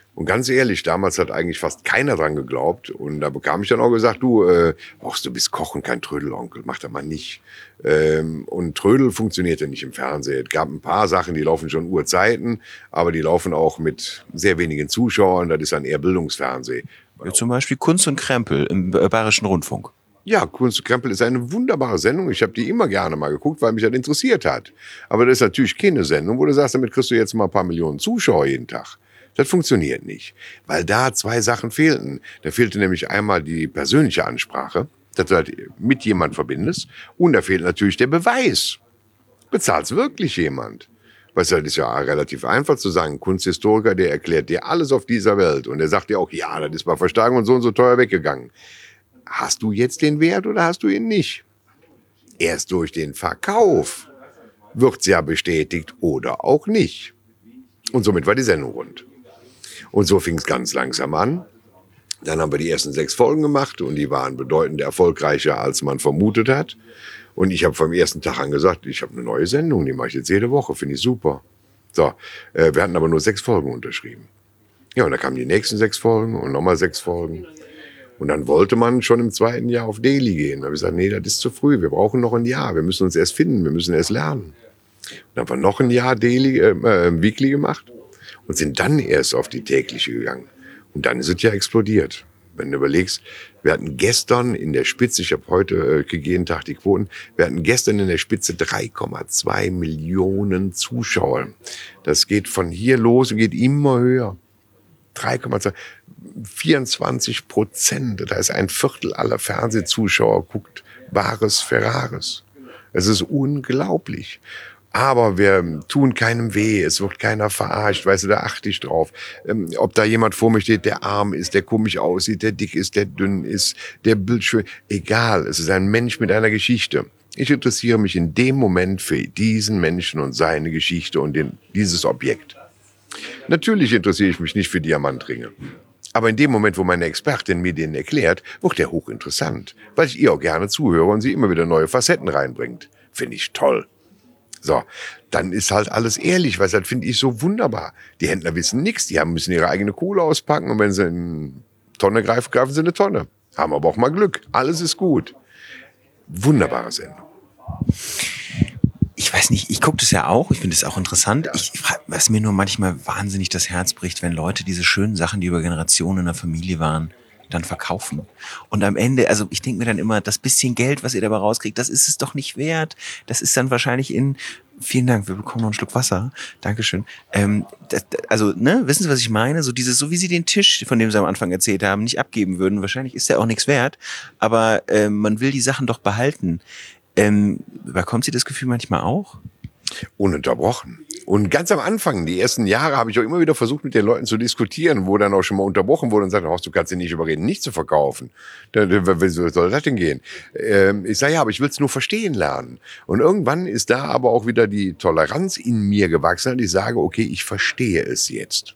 Und ganz ehrlich, damals hat eigentlich fast keiner dran geglaubt. Und da bekam ich dann auch gesagt, du bist Koch und kein Trödelonkel, mach das mal nicht. Und Trödel funktionierte nicht im Fernsehen. Es gab ein paar Sachen, die laufen schon Uhrzeiten, aber die laufen auch mit sehr wenigen Zuschauern. Das ist dann eher Bildungsfernsehen. Ja, zum Beispiel Kunst und Krempel im Bayerischen Rundfunk. Ja, Kunst und Krempel ist eine wunderbare Sendung. Ich habe die immer gerne mal geguckt, weil mich das interessiert hat. Aber das ist natürlich keine Sendung, wo du sagst, damit kriegst du jetzt mal ein paar Millionen Zuschauer jeden Tag. Das funktioniert nicht, weil da 2 Sachen fehlten. Da fehlte nämlich einmal die persönliche Ansprache, dass du halt mit jemand verbindest. Und da fehlt natürlich der Beweis. Bezahlt's wirklich jemand? Weißt du, das ist ja relativ einfach zu sagen. Ein Kunsthistoriker, der erklärt dir alles auf dieser Welt. Und der sagt dir auch, ja, das ist bei Versteigerung und so teuer weggegangen. Hast du jetzt den Wert oder hast du ihn nicht? Erst durch den Verkauf wird's ja bestätigt oder auch nicht. Und somit war die Sendung rund. Und so fing es ganz langsam an. Dann haben wir die ersten 6 Folgen gemacht und die waren bedeutend erfolgreicher, als man vermutet hat. Und ich habe vom ersten Tag an gesagt, ich habe eine neue Sendung, die mache ich jetzt jede Woche, finde ich super. So, wir hatten aber nur 6 Folgen unterschrieben. Ja, und dann kamen die nächsten 6 Folgen und nochmal 6 Folgen. Und dann wollte man schon im 2. Jahr auf Daily gehen. Da habe ich gesagt, nee, das ist zu früh, wir brauchen noch ein Jahr, wir müssen uns erst finden, wir müssen erst lernen. Dann haben wir noch ein Jahr Weekly gemacht. Und sind dann erst auf die tägliche gegangen. Und dann ist es ja explodiert. Wenn du überlegst, wir hatten gestern in der Spitze, ich habe heute jeden Tag die Quoten, wir hatten gestern in der Spitze 3,2 Millionen Zuschauer. Das geht von hier los und geht immer höher. 3,2, 24%. Das heißt, 1/4 aller Fernsehzuschauer guckt Bares Ferraris. Es ist unglaublich. Aber wir tun keinem weh, es wird keiner verarscht, weißt du, da achte ich drauf. Ob da jemand vor mir steht, der arm ist, der komisch aussieht, der dick ist, der dünn ist, der bildschön, egal, es ist ein Mensch mit einer Geschichte. Ich interessiere mich in dem Moment für diesen Menschen und seine Geschichte und dieses Objekt. Natürlich interessiere ich mich nicht für Diamantringe. Aber in dem Moment, wo meine Expertin mir den erklärt, wird der hochinteressant, weil ich ihr auch gerne zuhöre und sie immer wieder neue Facetten reinbringt. Finde ich toll. So, dann ist halt alles ehrlich, weil das finde ich so wunderbar. Die Händler wissen nichts, die müssen ihre eigene Kohle auspacken und wenn sie eine Tonne greifen, greifen sie eine Tonne. Haben aber auch mal Glück. Alles ist gut. Wunderbare Sendung. Ich weiß nicht, ich gucke das ja auch, ich finde es auch interessant. Was mir nur manchmal wahnsinnig das Herz bricht, wenn Leute diese schönen Sachen, die über Generationen in der Familie waren, dann verkaufen. Und am Ende, also ich denke mir dann immer, das bisschen Geld, was ihr dabei rauskriegt, das ist es doch nicht wert. Das ist dann wahrscheinlich vielen Dank, wir bekommen noch einen Schluck Wasser. Dankeschön. Wissen Sie, was ich meine? So wie Sie den Tisch, von dem Sie am Anfang erzählt haben, nicht abgeben würden. Wahrscheinlich ist der auch nichts wert. Aber man will die Sachen doch behalten. Bekommt Sie das Gefühl manchmal auch? Ununterbrochen. Und ganz am Anfang, die ersten Jahre, habe ich auch immer wieder versucht, mit den Leuten zu diskutieren, wo dann auch schon mal unterbrochen wurde und sagte, du kannst sie nicht überreden, nicht zu verkaufen. Wie soll das denn gehen? Ich sage, ja, aber ich will es nur verstehen lernen. Und irgendwann ist da aber auch wieder die Toleranz in mir gewachsen und ich sage, okay, ich verstehe es jetzt.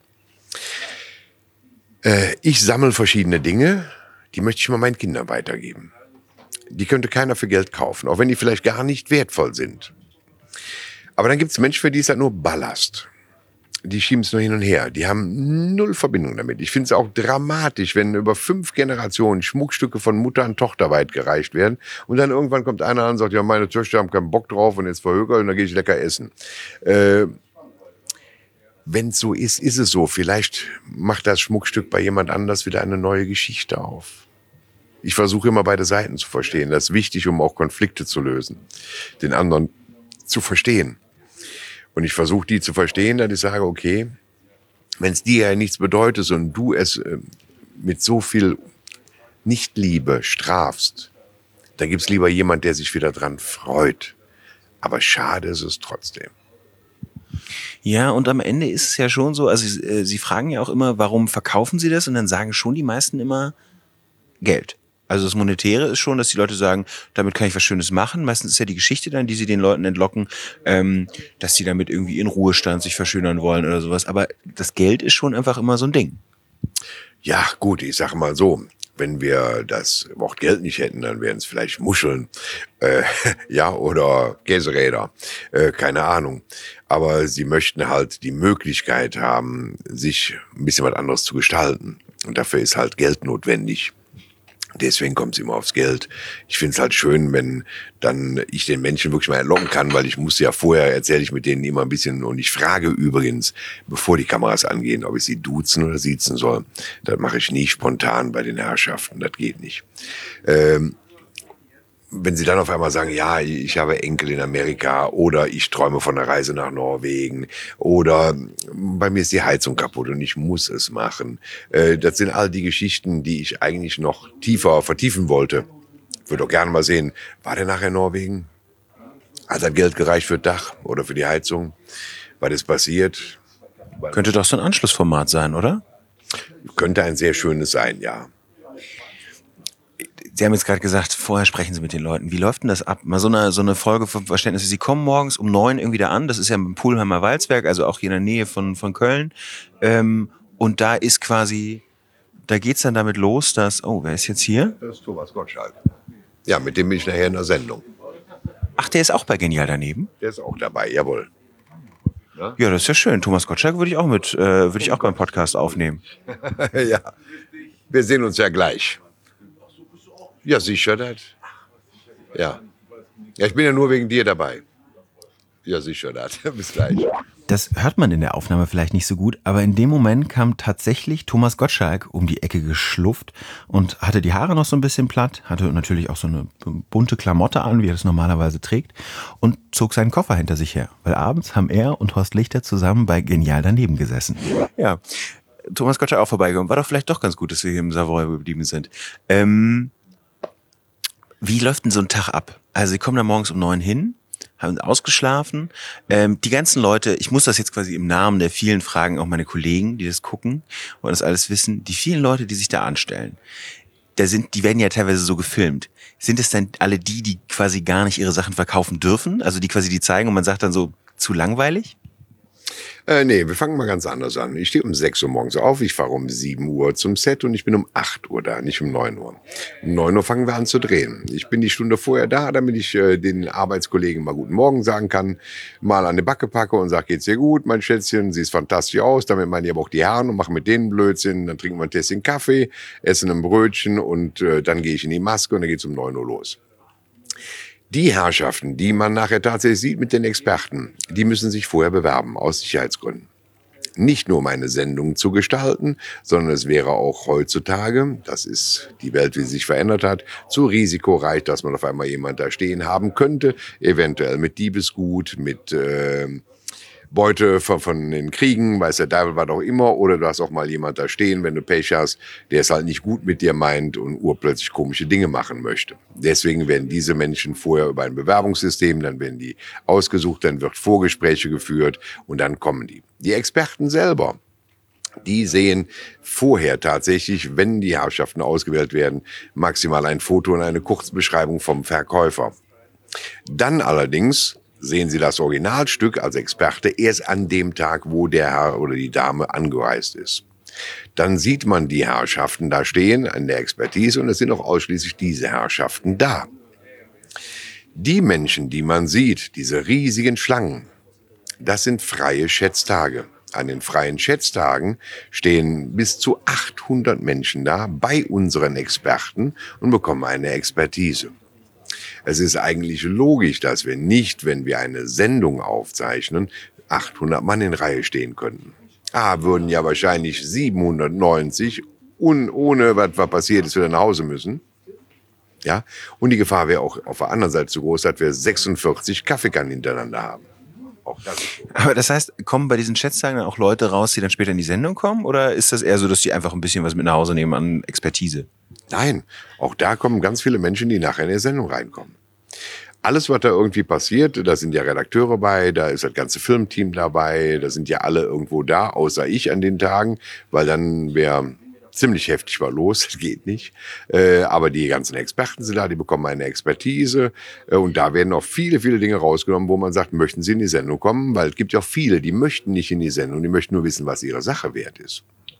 Ich sammle verschiedene Dinge, die möchte ich mal meinen Kindern weitergeben. Die könnte keiner für Geld kaufen, auch wenn die vielleicht gar nicht wertvoll sind. Aber dann gibt es Menschen, für die ist das nur Ballast. Die schieben es nur hin und her. Die haben null Verbindung damit. Ich finde es auch dramatisch, wenn über 5 Generationen Schmuckstücke von Mutter an Tochter weit gereicht werden. Und dann irgendwann kommt einer an und sagt, ja, meine Töchter haben keinen Bock drauf und jetzt verhökert und dann gehe ich lecker essen. Wenn es so ist, ist es so. Vielleicht macht das Schmuckstück bei jemand anders wieder eine neue Geschichte auf. Ich versuche immer beide Seiten zu verstehen. Das ist wichtig, um auch Konflikte zu lösen. Den anderen zu verstehen. Und ich versuche, die zu verstehen, dass ich sage, okay, wenn es dir ja nichts bedeutet und du es mit so viel Nichtliebe strafst, dann gibt's lieber jemand, der sich wieder dran freut. Aber schade ist es trotzdem. Ja, und am Ende ist es ja schon so, also Sie fragen ja auch immer, warum verkaufen Sie das? Und dann sagen schon die meisten immer Geld. Also das Monetäre ist schon, dass die Leute sagen, damit kann ich was Schönes machen. Meistens ist ja die Geschichte dann, die sie den Leuten entlocken, dass sie damit irgendwie in Ruhestand sich verschönern wollen oder sowas. Aber das Geld ist schon einfach immer so ein Ding. Ja, gut, ich sage mal so, Wenn wir das Wort Geld nicht hätten, dann wären es vielleicht Muscheln, ja, oder Käseräder, keine Ahnung. Aber sie möchten halt die Möglichkeit haben, sich ein bisschen was anderes zu gestalten. Und dafür ist halt Geld notwendig. Deswegen kommt es immer aufs Geld. Ich finde es halt schön, wenn dann ich den Menschen wirklich mal entlocken kann, weil ich muss ja vorher, erzähle ich mit denen immer ein bisschen und ich frage übrigens, bevor die Kameras angehen, ob ich sie duzen oder siezen soll. Das mache ich nie spontan bei den Herrschaften, das geht nicht. Wenn sie dann auf einmal sagen, ja, ich habe Enkel in Amerika oder ich träume von einer Reise nach Norwegen oder bei mir ist die Heizung kaputt und ich muss es machen. Das sind all die Geschichten, die ich eigentlich noch tiefer vertiefen wollte. Ich würde auch gerne mal sehen, war der nachher in Norwegen? Hat das Geld gereicht für das Dach oder für die Heizung? Was ist passiert? Könnte doch so ein Anschlussformat sein, oder? Könnte ein sehr schönes sein, ja. Sie haben jetzt gerade gesagt, vorher sprechen Sie mit den Leuten. Wie läuft denn das ab? Mal so eine Folge vom Verständnis. Sie kommen morgens um 9 irgendwie da an. Das ist ja im Pulheimer Walzwerk, also auch hier in der Nähe von Köln. Und da ist quasi, da geht's dann damit los, dass, oh, wer ist jetzt hier? Das ist Thomas Gottschalk. Ja, mit dem bin ich nachher in der Sendung. Ach, der ist auch bei Genial daneben? Der ist auch dabei, jawohl. Ja, das ist ja schön. Thomas Gottschalk würde ich auch beim Podcast aufnehmen. Ja, wir sehen uns ja gleich. Ja, sicher das. Ja. Ja, ich bin ja nur wegen dir dabei. Ja, sicher das. Bis gleich. Das hört man in der Aufnahme vielleicht nicht so gut, aber in dem Moment kam tatsächlich Thomas Gottschalk um die Ecke geschlufft und hatte die Haare noch so ein bisschen platt, hatte natürlich auch so eine bunte Klamotte an, wie er das normalerweise trägt, und zog seinen Koffer hinter sich her. Weil abends haben er und Horst Lichter zusammen bei Genial daneben gesessen. Ja, Thomas Gottschalk auch vorbeigekommen. War doch vielleicht doch ganz gut, dass wir hier im Savoy geblieben sind. Wie läuft denn so ein Tag ab? Also Sie kommen da morgens um 9 hin, haben ausgeschlafen. Die ganzen Leute, ich muss das jetzt quasi im Namen der vielen fragen, auch meine Kollegen, die das gucken und das alles wissen, die vielen Leute, die sich da anstellen, die werden ja teilweise so gefilmt. Sind es dann alle die quasi gar nicht ihre Sachen verkaufen dürfen? Also die quasi die zeigen und man sagt dann so, zu langweilig? Nee, wir fangen mal ganz anders an. Ich stehe um 6 Uhr morgens auf, ich fahre um 7 Uhr zum Set und ich bin um 8 Uhr da, nicht um 9 Uhr. Um 9 Uhr fangen wir an zu drehen. Ich bin die Stunde vorher da, damit ich den Arbeitskollegen mal guten Morgen sagen kann, mal an die Backe packe und sage, geht's dir gut, mein Schätzchen, siehst fantastisch aus. Damit meine ich aber auch die Herren und mache mit denen Blödsinn. Dann trinken wir ein Tässchen Kaffee, essen ein Brötchen und dann gehe ich in die Maske und dann geht's um 9 Uhr los. Die Herrschaften, die man nachher tatsächlich sieht mit den Experten, die müssen sich vorher bewerben, aus Sicherheitsgründen. Nicht nur um eine Sendung zu gestalten, sondern es wäre auch heutzutage, das ist die Welt, wie sie sich verändert hat, zu risikoreich, dass man auf einmal jemand da stehen haben könnte, eventuell mit Diebesgut, mit Beute von den Kriegen, weiß der Teufel was auch immer, oder du hast auch mal jemand da stehen, wenn du Pech hast, der es halt nicht gut mit dir meint und urplötzlich komische Dinge machen möchte. Deswegen werden diese Menschen vorher über ein Bewerbungssystem, dann werden die ausgesucht, dann wird Vorgespräche geführt und dann kommen die. Die Experten selber, die sehen vorher tatsächlich, wenn die Herrschaften ausgewählt werden, maximal ein Foto und eine Kurzbeschreibung vom Verkäufer. Dann allerdings sehen Sie das Originalstück als Experte erst an dem Tag, wo der Herr oder die Dame angereist ist. Dann sieht man die Herrschaften da stehen an der Expertise und es sind auch ausschließlich diese Herrschaften da. Die Menschen, die man sieht, diese riesigen Schlangen, das sind freie Schätztage. An den freien Schätztagen stehen bis zu 800 Menschen da bei unseren Experten und bekommen eine Expertise. Es ist eigentlich logisch, dass wir nicht, wenn wir eine Sendung aufzeichnen, 800 Mann in Reihe stehen könnten. Würden ja wahrscheinlich 790 und ohne was passiert ist, wieder nach Hause müssen. Ja, und die Gefahr wäre auch auf der anderen Seite zu groß, dass wir 46 Kaffeekannen hintereinander haben. Auch das ist so. Aber das heißt, kommen bei diesen Schätztagen dann auch Leute raus, die dann später in die Sendung kommen? Oder ist das eher so, dass die einfach ein bisschen was mit nach Hause nehmen an Expertise? Nein, auch da kommen ganz viele Menschen, die nachher in die Sendung reinkommen. Alles, was da irgendwie passiert, da sind ja Redakteure bei, da ist das ganze Filmteam dabei, da sind ja alle irgendwo da, außer ich an den Tagen, weil dann wäre ziemlich heftig was los, das geht nicht. Aber die ganzen Experten sind da, die bekommen eine Expertise und da werden auch viele, viele Dinge rausgenommen, wo man sagt, möchten Sie in die Sendung kommen? Weil es gibt ja auch viele, die möchten nicht in die Sendung, die möchten nur wissen, was ihre Sache wert ist.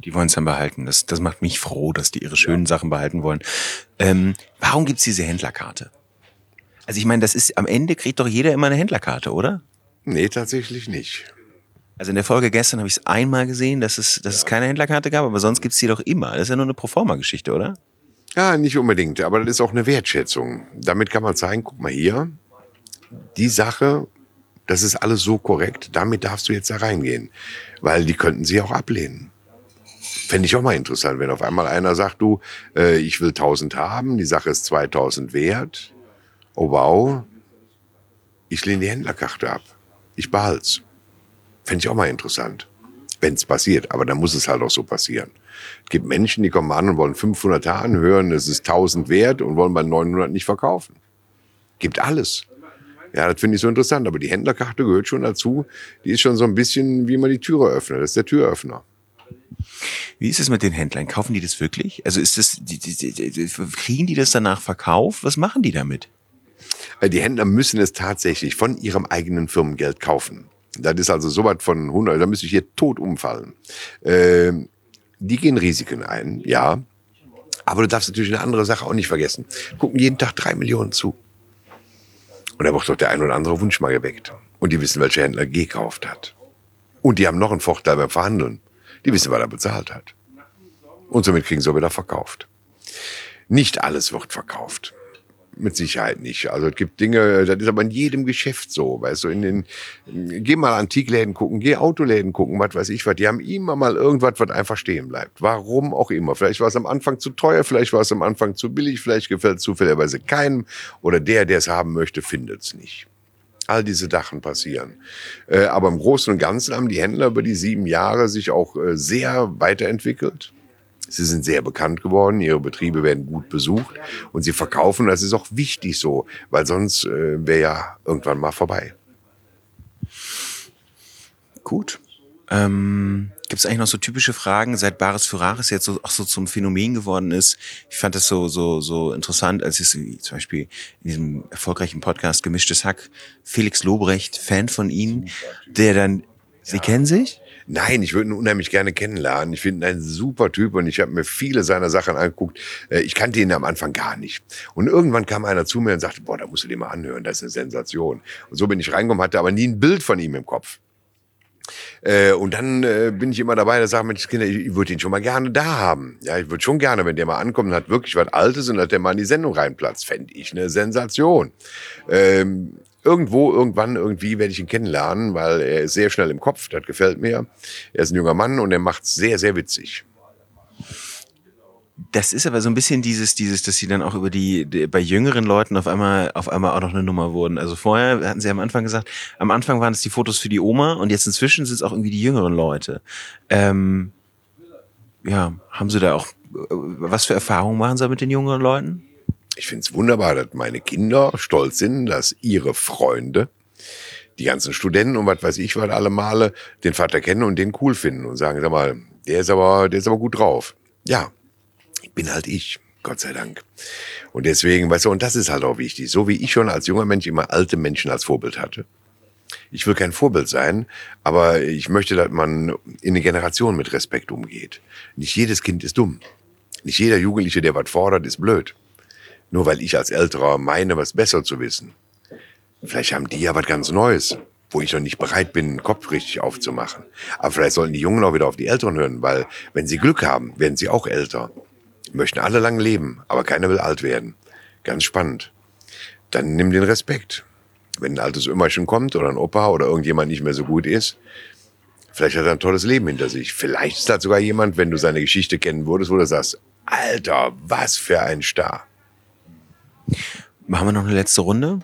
Die wollen es dann behalten. Das macht mich froh, dass die ihre schönen Sachen behalten wollen. Warum gibt's diese Händlerkarte? Also ich meine, das ist, am Ende kriegt doch jeder immer eine Händlerkarte, oder? Nee, tatsächlich nicht. Also in der Folge gestern habe ich es einmal gesehen, dass es keine Händlerkarte gab, aber sonst gibt's die doch immer. Das ist ja nur eine Proforma-Geschichte, oder? Ja, nicht unbedingt, aber das ist auch eine Wertschätzung. Damit kann man zeigen, guck mal hier, die Sache, das ist alles so korrekt, damit darfst du jetzt da reingehen. Weil die könnten sie auch ablehnen. Fände ich auch mal interessant, wenn auf einmal einer sagt, du, ich will 1000 haben, die Sache ist 2000 wert. Oh wow, ich lehne die Händlerkarte ab. Ich behalt's. Fände ich auch mal interessant, wenn es passiert. Aber dann muss es halt auch so passieren. Es gibt Menschen, die kommen an und wollen 500 haben, hören, es ist 1000 wert und wollen bei 900 nicht verkaufen. Gibt alles. Ja, das finde ich so interessant. Aber die Händlerkarte gehört schon dazu. Die ist schon so ein bisschen, wie man die Türe öffnet. Das ist der Türöffner. Wie ist es mit den Händlern? Kaufen die das wirklich? Also ist das, kriegen die das danach verkauft? Was machen die damit? Die Händler müssen es tatsächlich von ihrem eigenen Firmengeld kaufen. Das ist also so was von 100, da müsste ich hier tot umfallen. Die gehen Risiken ein, ja. Aber du darfst natürlich eine andere Sache auch nicht vergessen. Gucken jeden Tag 3 Millionen zu. Und da wird doch der ein oder andere Wunsch mal geweckt. Und die wissen, welcher Händler gekauft hat. Und die haben noch einen Vorteil beim Verhandeln. Die wissen, was er bezahlt hat. Und somit kriegen sie auch wieder verkauft. Nicht alles wird verkauft. Mit Sicherheit nicht. Also es gibt Dinge, das ist aber in jedem Geschäft so. Weißt du, geh mal Antikläden gucken, geh Autoläden gucken, was weiß ich was. Die haben immer mal irgendwas, was einfach stehen bleibt. Warum auch immer. Vielleicht war es am Anfang zu teuer, vielleicht war es am Anfang zu billig, vielleicht gefällt es zufälligerweise keinem. Oder der es haben möchte, findet es nicht. All diese Sachen passieren. Aber im Großen und Ganzen haben die Händler über die 7 Jahre sich auch sehr weiterentwickelt. Sie sind sehr bekannt geworden, ihre Betriebe werden gut besucht und sie verkaufen. Das ist auch wichtig so, weil sonst wäre ja irgendwann mal vorbei. Gut. Gibt es eigentlich noch so typische Fragen, seit Bares für Rares jetzt auch so zum Phänomen geworden ist? Ich fand das so interessant, als es zum Beispiel in diesem erfolgreichen Podcast Gemischtes Hack, Felix Lobrecht, Fan von Ihnen, der dann, Sie kennen sich? Nein, ich würde ihn unheimlich gerne kennenlernen. Ich finde ihn ein super Typ und ich habe mir viele seiner Sachen angeguckt. Ich kannte ihn am Anfang gar nicht. Und irgendwann kam einer zu mir und sagte, boah, da musst du dir mal anhören, das ist eine Sensation. Und so bin ich reingekommen, hatte aber nie ein Bild von ihm im Kopf. Und dann bin ich immer dabei, da sage ich, Kinder, ich würde ihn schon mal gerne da haben. Ja, ich würde schon gerne, wenn der mal ankommt und hat wirklich was Altes und hat der mal in die Sendung reinplatzt, fände ich eine Sensation. Irgendwo, irgendwann, irgendwie werde ich ihn kennenlernen, weil er ist sehr schnell im Kopf, das gefällt mir. Er ist ein junger Mann und er macht's sehr, sehr witzig. Das ist aber so ein bisschen dieses, dass sie dann auch über bei jüngeren Leuten auf einmal auch noch eine Nummer wurden. Also vorher hatten sie am Anfang gesagt, am Anfang waren es die Fotos für die Oma und jetzt inzwischen sind es auch irgendwie die jüngeren Leute. Haben sie da auch, was für Erfahrungen machen sie mit den jüngeren Leuten? Ich finde es wunderbar, dass meine Kinder stolz sind, dass ihre Freunde, die ganzen Studenten und was weiß ich was alle Male, den Vater kennen und den cool finden und sagen, sag mal, der ist aber gut drauf. Ja, ich bin halt ich, Gott sei Dank. Und deswegen, weißt du, und das ist halt auch wichtig, so wie ich schon als junger Mensch immer alte Menschen als Vorbild hatte. Ich will kein Vorbild sein, aber ich möchte, dass man in eine Generation mit Respekt umgeht. Nicht jedes Kind ist dumm. Nicht jeder Jugendliche, der was fordert, ist blöd. Nur weil ich als Älterer meine, was besser zu wissen. Vielleicht haben die ja was ganz Neues, wo ich noch nicht bereit bin, den Kopf richtig aufzumachen. Aber vielleicht sollten die Jungen auch wieder auf die Älteren hören, weil wenn sie Glück haben, werden sie auch älter. Möchten alle lang leben, aber keiner will alt werden. Ganz spannend. Dann nimm den Respekt. Wenn ein altes Ömmerchen kommt oder ein Opa oder irgendjemand nicht mehr so gut ist, vielleicht hat er ein tolles Leben hinter sich. Vielleicht ist das sogar jemand, wenn du seine Geschichte kennen würdest, wo du sagst, Alter, was für ein Star. Machen wir noch eine letzte Runde?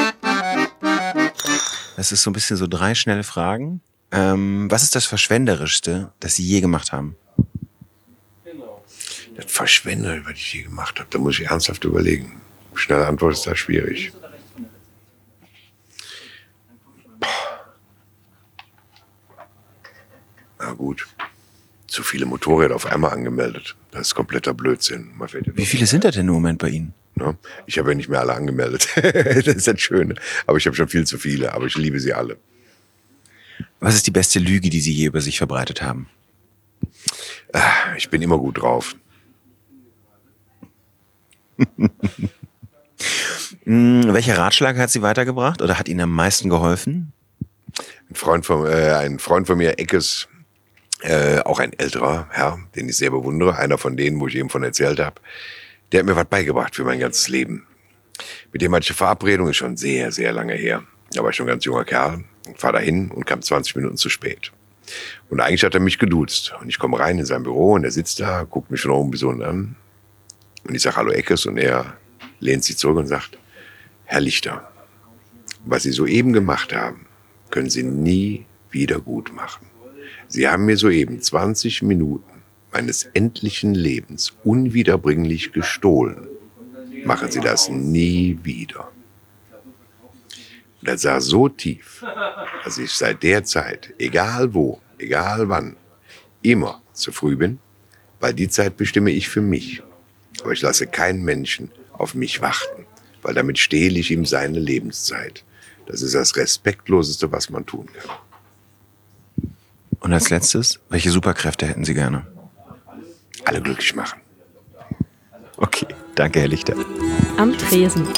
Das ist so ein bisschen so 3 schnelle Fragen. Was ist das Verschwenderischste, das Sie je gemacht haben? Das Verschwenderischste, was ich je gemacht habe, da muss ich ernsthaft überlegen. Schnelle Antwort ist da schwierig. Na gut. Zu viele Motorräder auf einmal angemeldet. Das ist kompletter Blödsinn. Wie viele sind da denn im Moment bei Ihnen? Ja, ich habe ja nicht mehr alle angemeldet. Das ist das Schöne. Aber ich habe schon viel zu viele. Aber ich liebe sie alle. Was ist die beste Lüge, die Sie je über sich verbreitet haben? Ich bin immer gut drauf. Welcher Ratschlag hat Sie weitergebracht oder hat Ihnen am meisten geholfen? Ein Freund von mir, Eckes, auch ein älterer Herr, den ich sehr bewundere, einer von denen, wo ich eben von erzählt habe, der hat mir was beigebracht für mein ganzes Leben. Mit dem hatte ich eine Verabredung, ist schon sehr, sehr lange her. Da war ich schon ein ganz junger Kerl, fahr dahin und kam 20 Minuten zu spät. Und eigentlich hat er mich geduzt. Und ich komme rein in sein Büro und er sitzt da, guckt mich von oben bis unten an. Und ich sage, hallo Eckes, und er lehnt sich zurück und sagt, Herr Lichter, was Sie soeben gemacht haben, können Sie nie wieder gut machen. Sie haben mir soeben 20 Minuten meines endlichen Lebens unwiederbringlich gestohlen. Machen Sie das nie wieder. Und das saß so tief, dass ich seit der Zeit, egal wo, egal wann, immer zu früh bin, weil die Zeit bestimme ich für mich. Aber ich lasse keinen Menschen auf mich warten, weil damit stehle ich ihm seine Lebenszeit. Das ist das Respektloseste, was man tun kann. Und als letztes, welche Superkräfte hätten Sie gerne? Alle glücklich machen. Okay, danke, Herr Lichter. Am Tresen.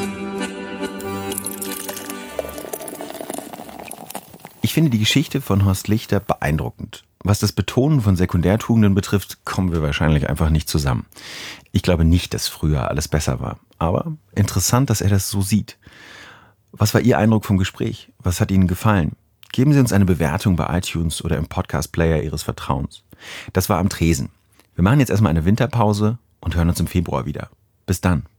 Ich finde die Geschichte von Horst Lichter beeindruckend. Was das Betonen von Sekundärtugenden betrifft, kommen wir wahrscheinlich einfach nicht zusammen. Ich glaube nicht, dass früher alles besser war. Aber interessant, dass er das so sieht. Was war Ihr Eindruck vom Gespräch? Was hat Ihnen gefallen? Geben Sie uns eine Bewertung bei iTunes oder im Podcast-Player Ihres Vertrauens. Das war Am Tresen. Wir machen jetzt erstmal eine Winterpause und hören uns im Februar wieder. Bis dann.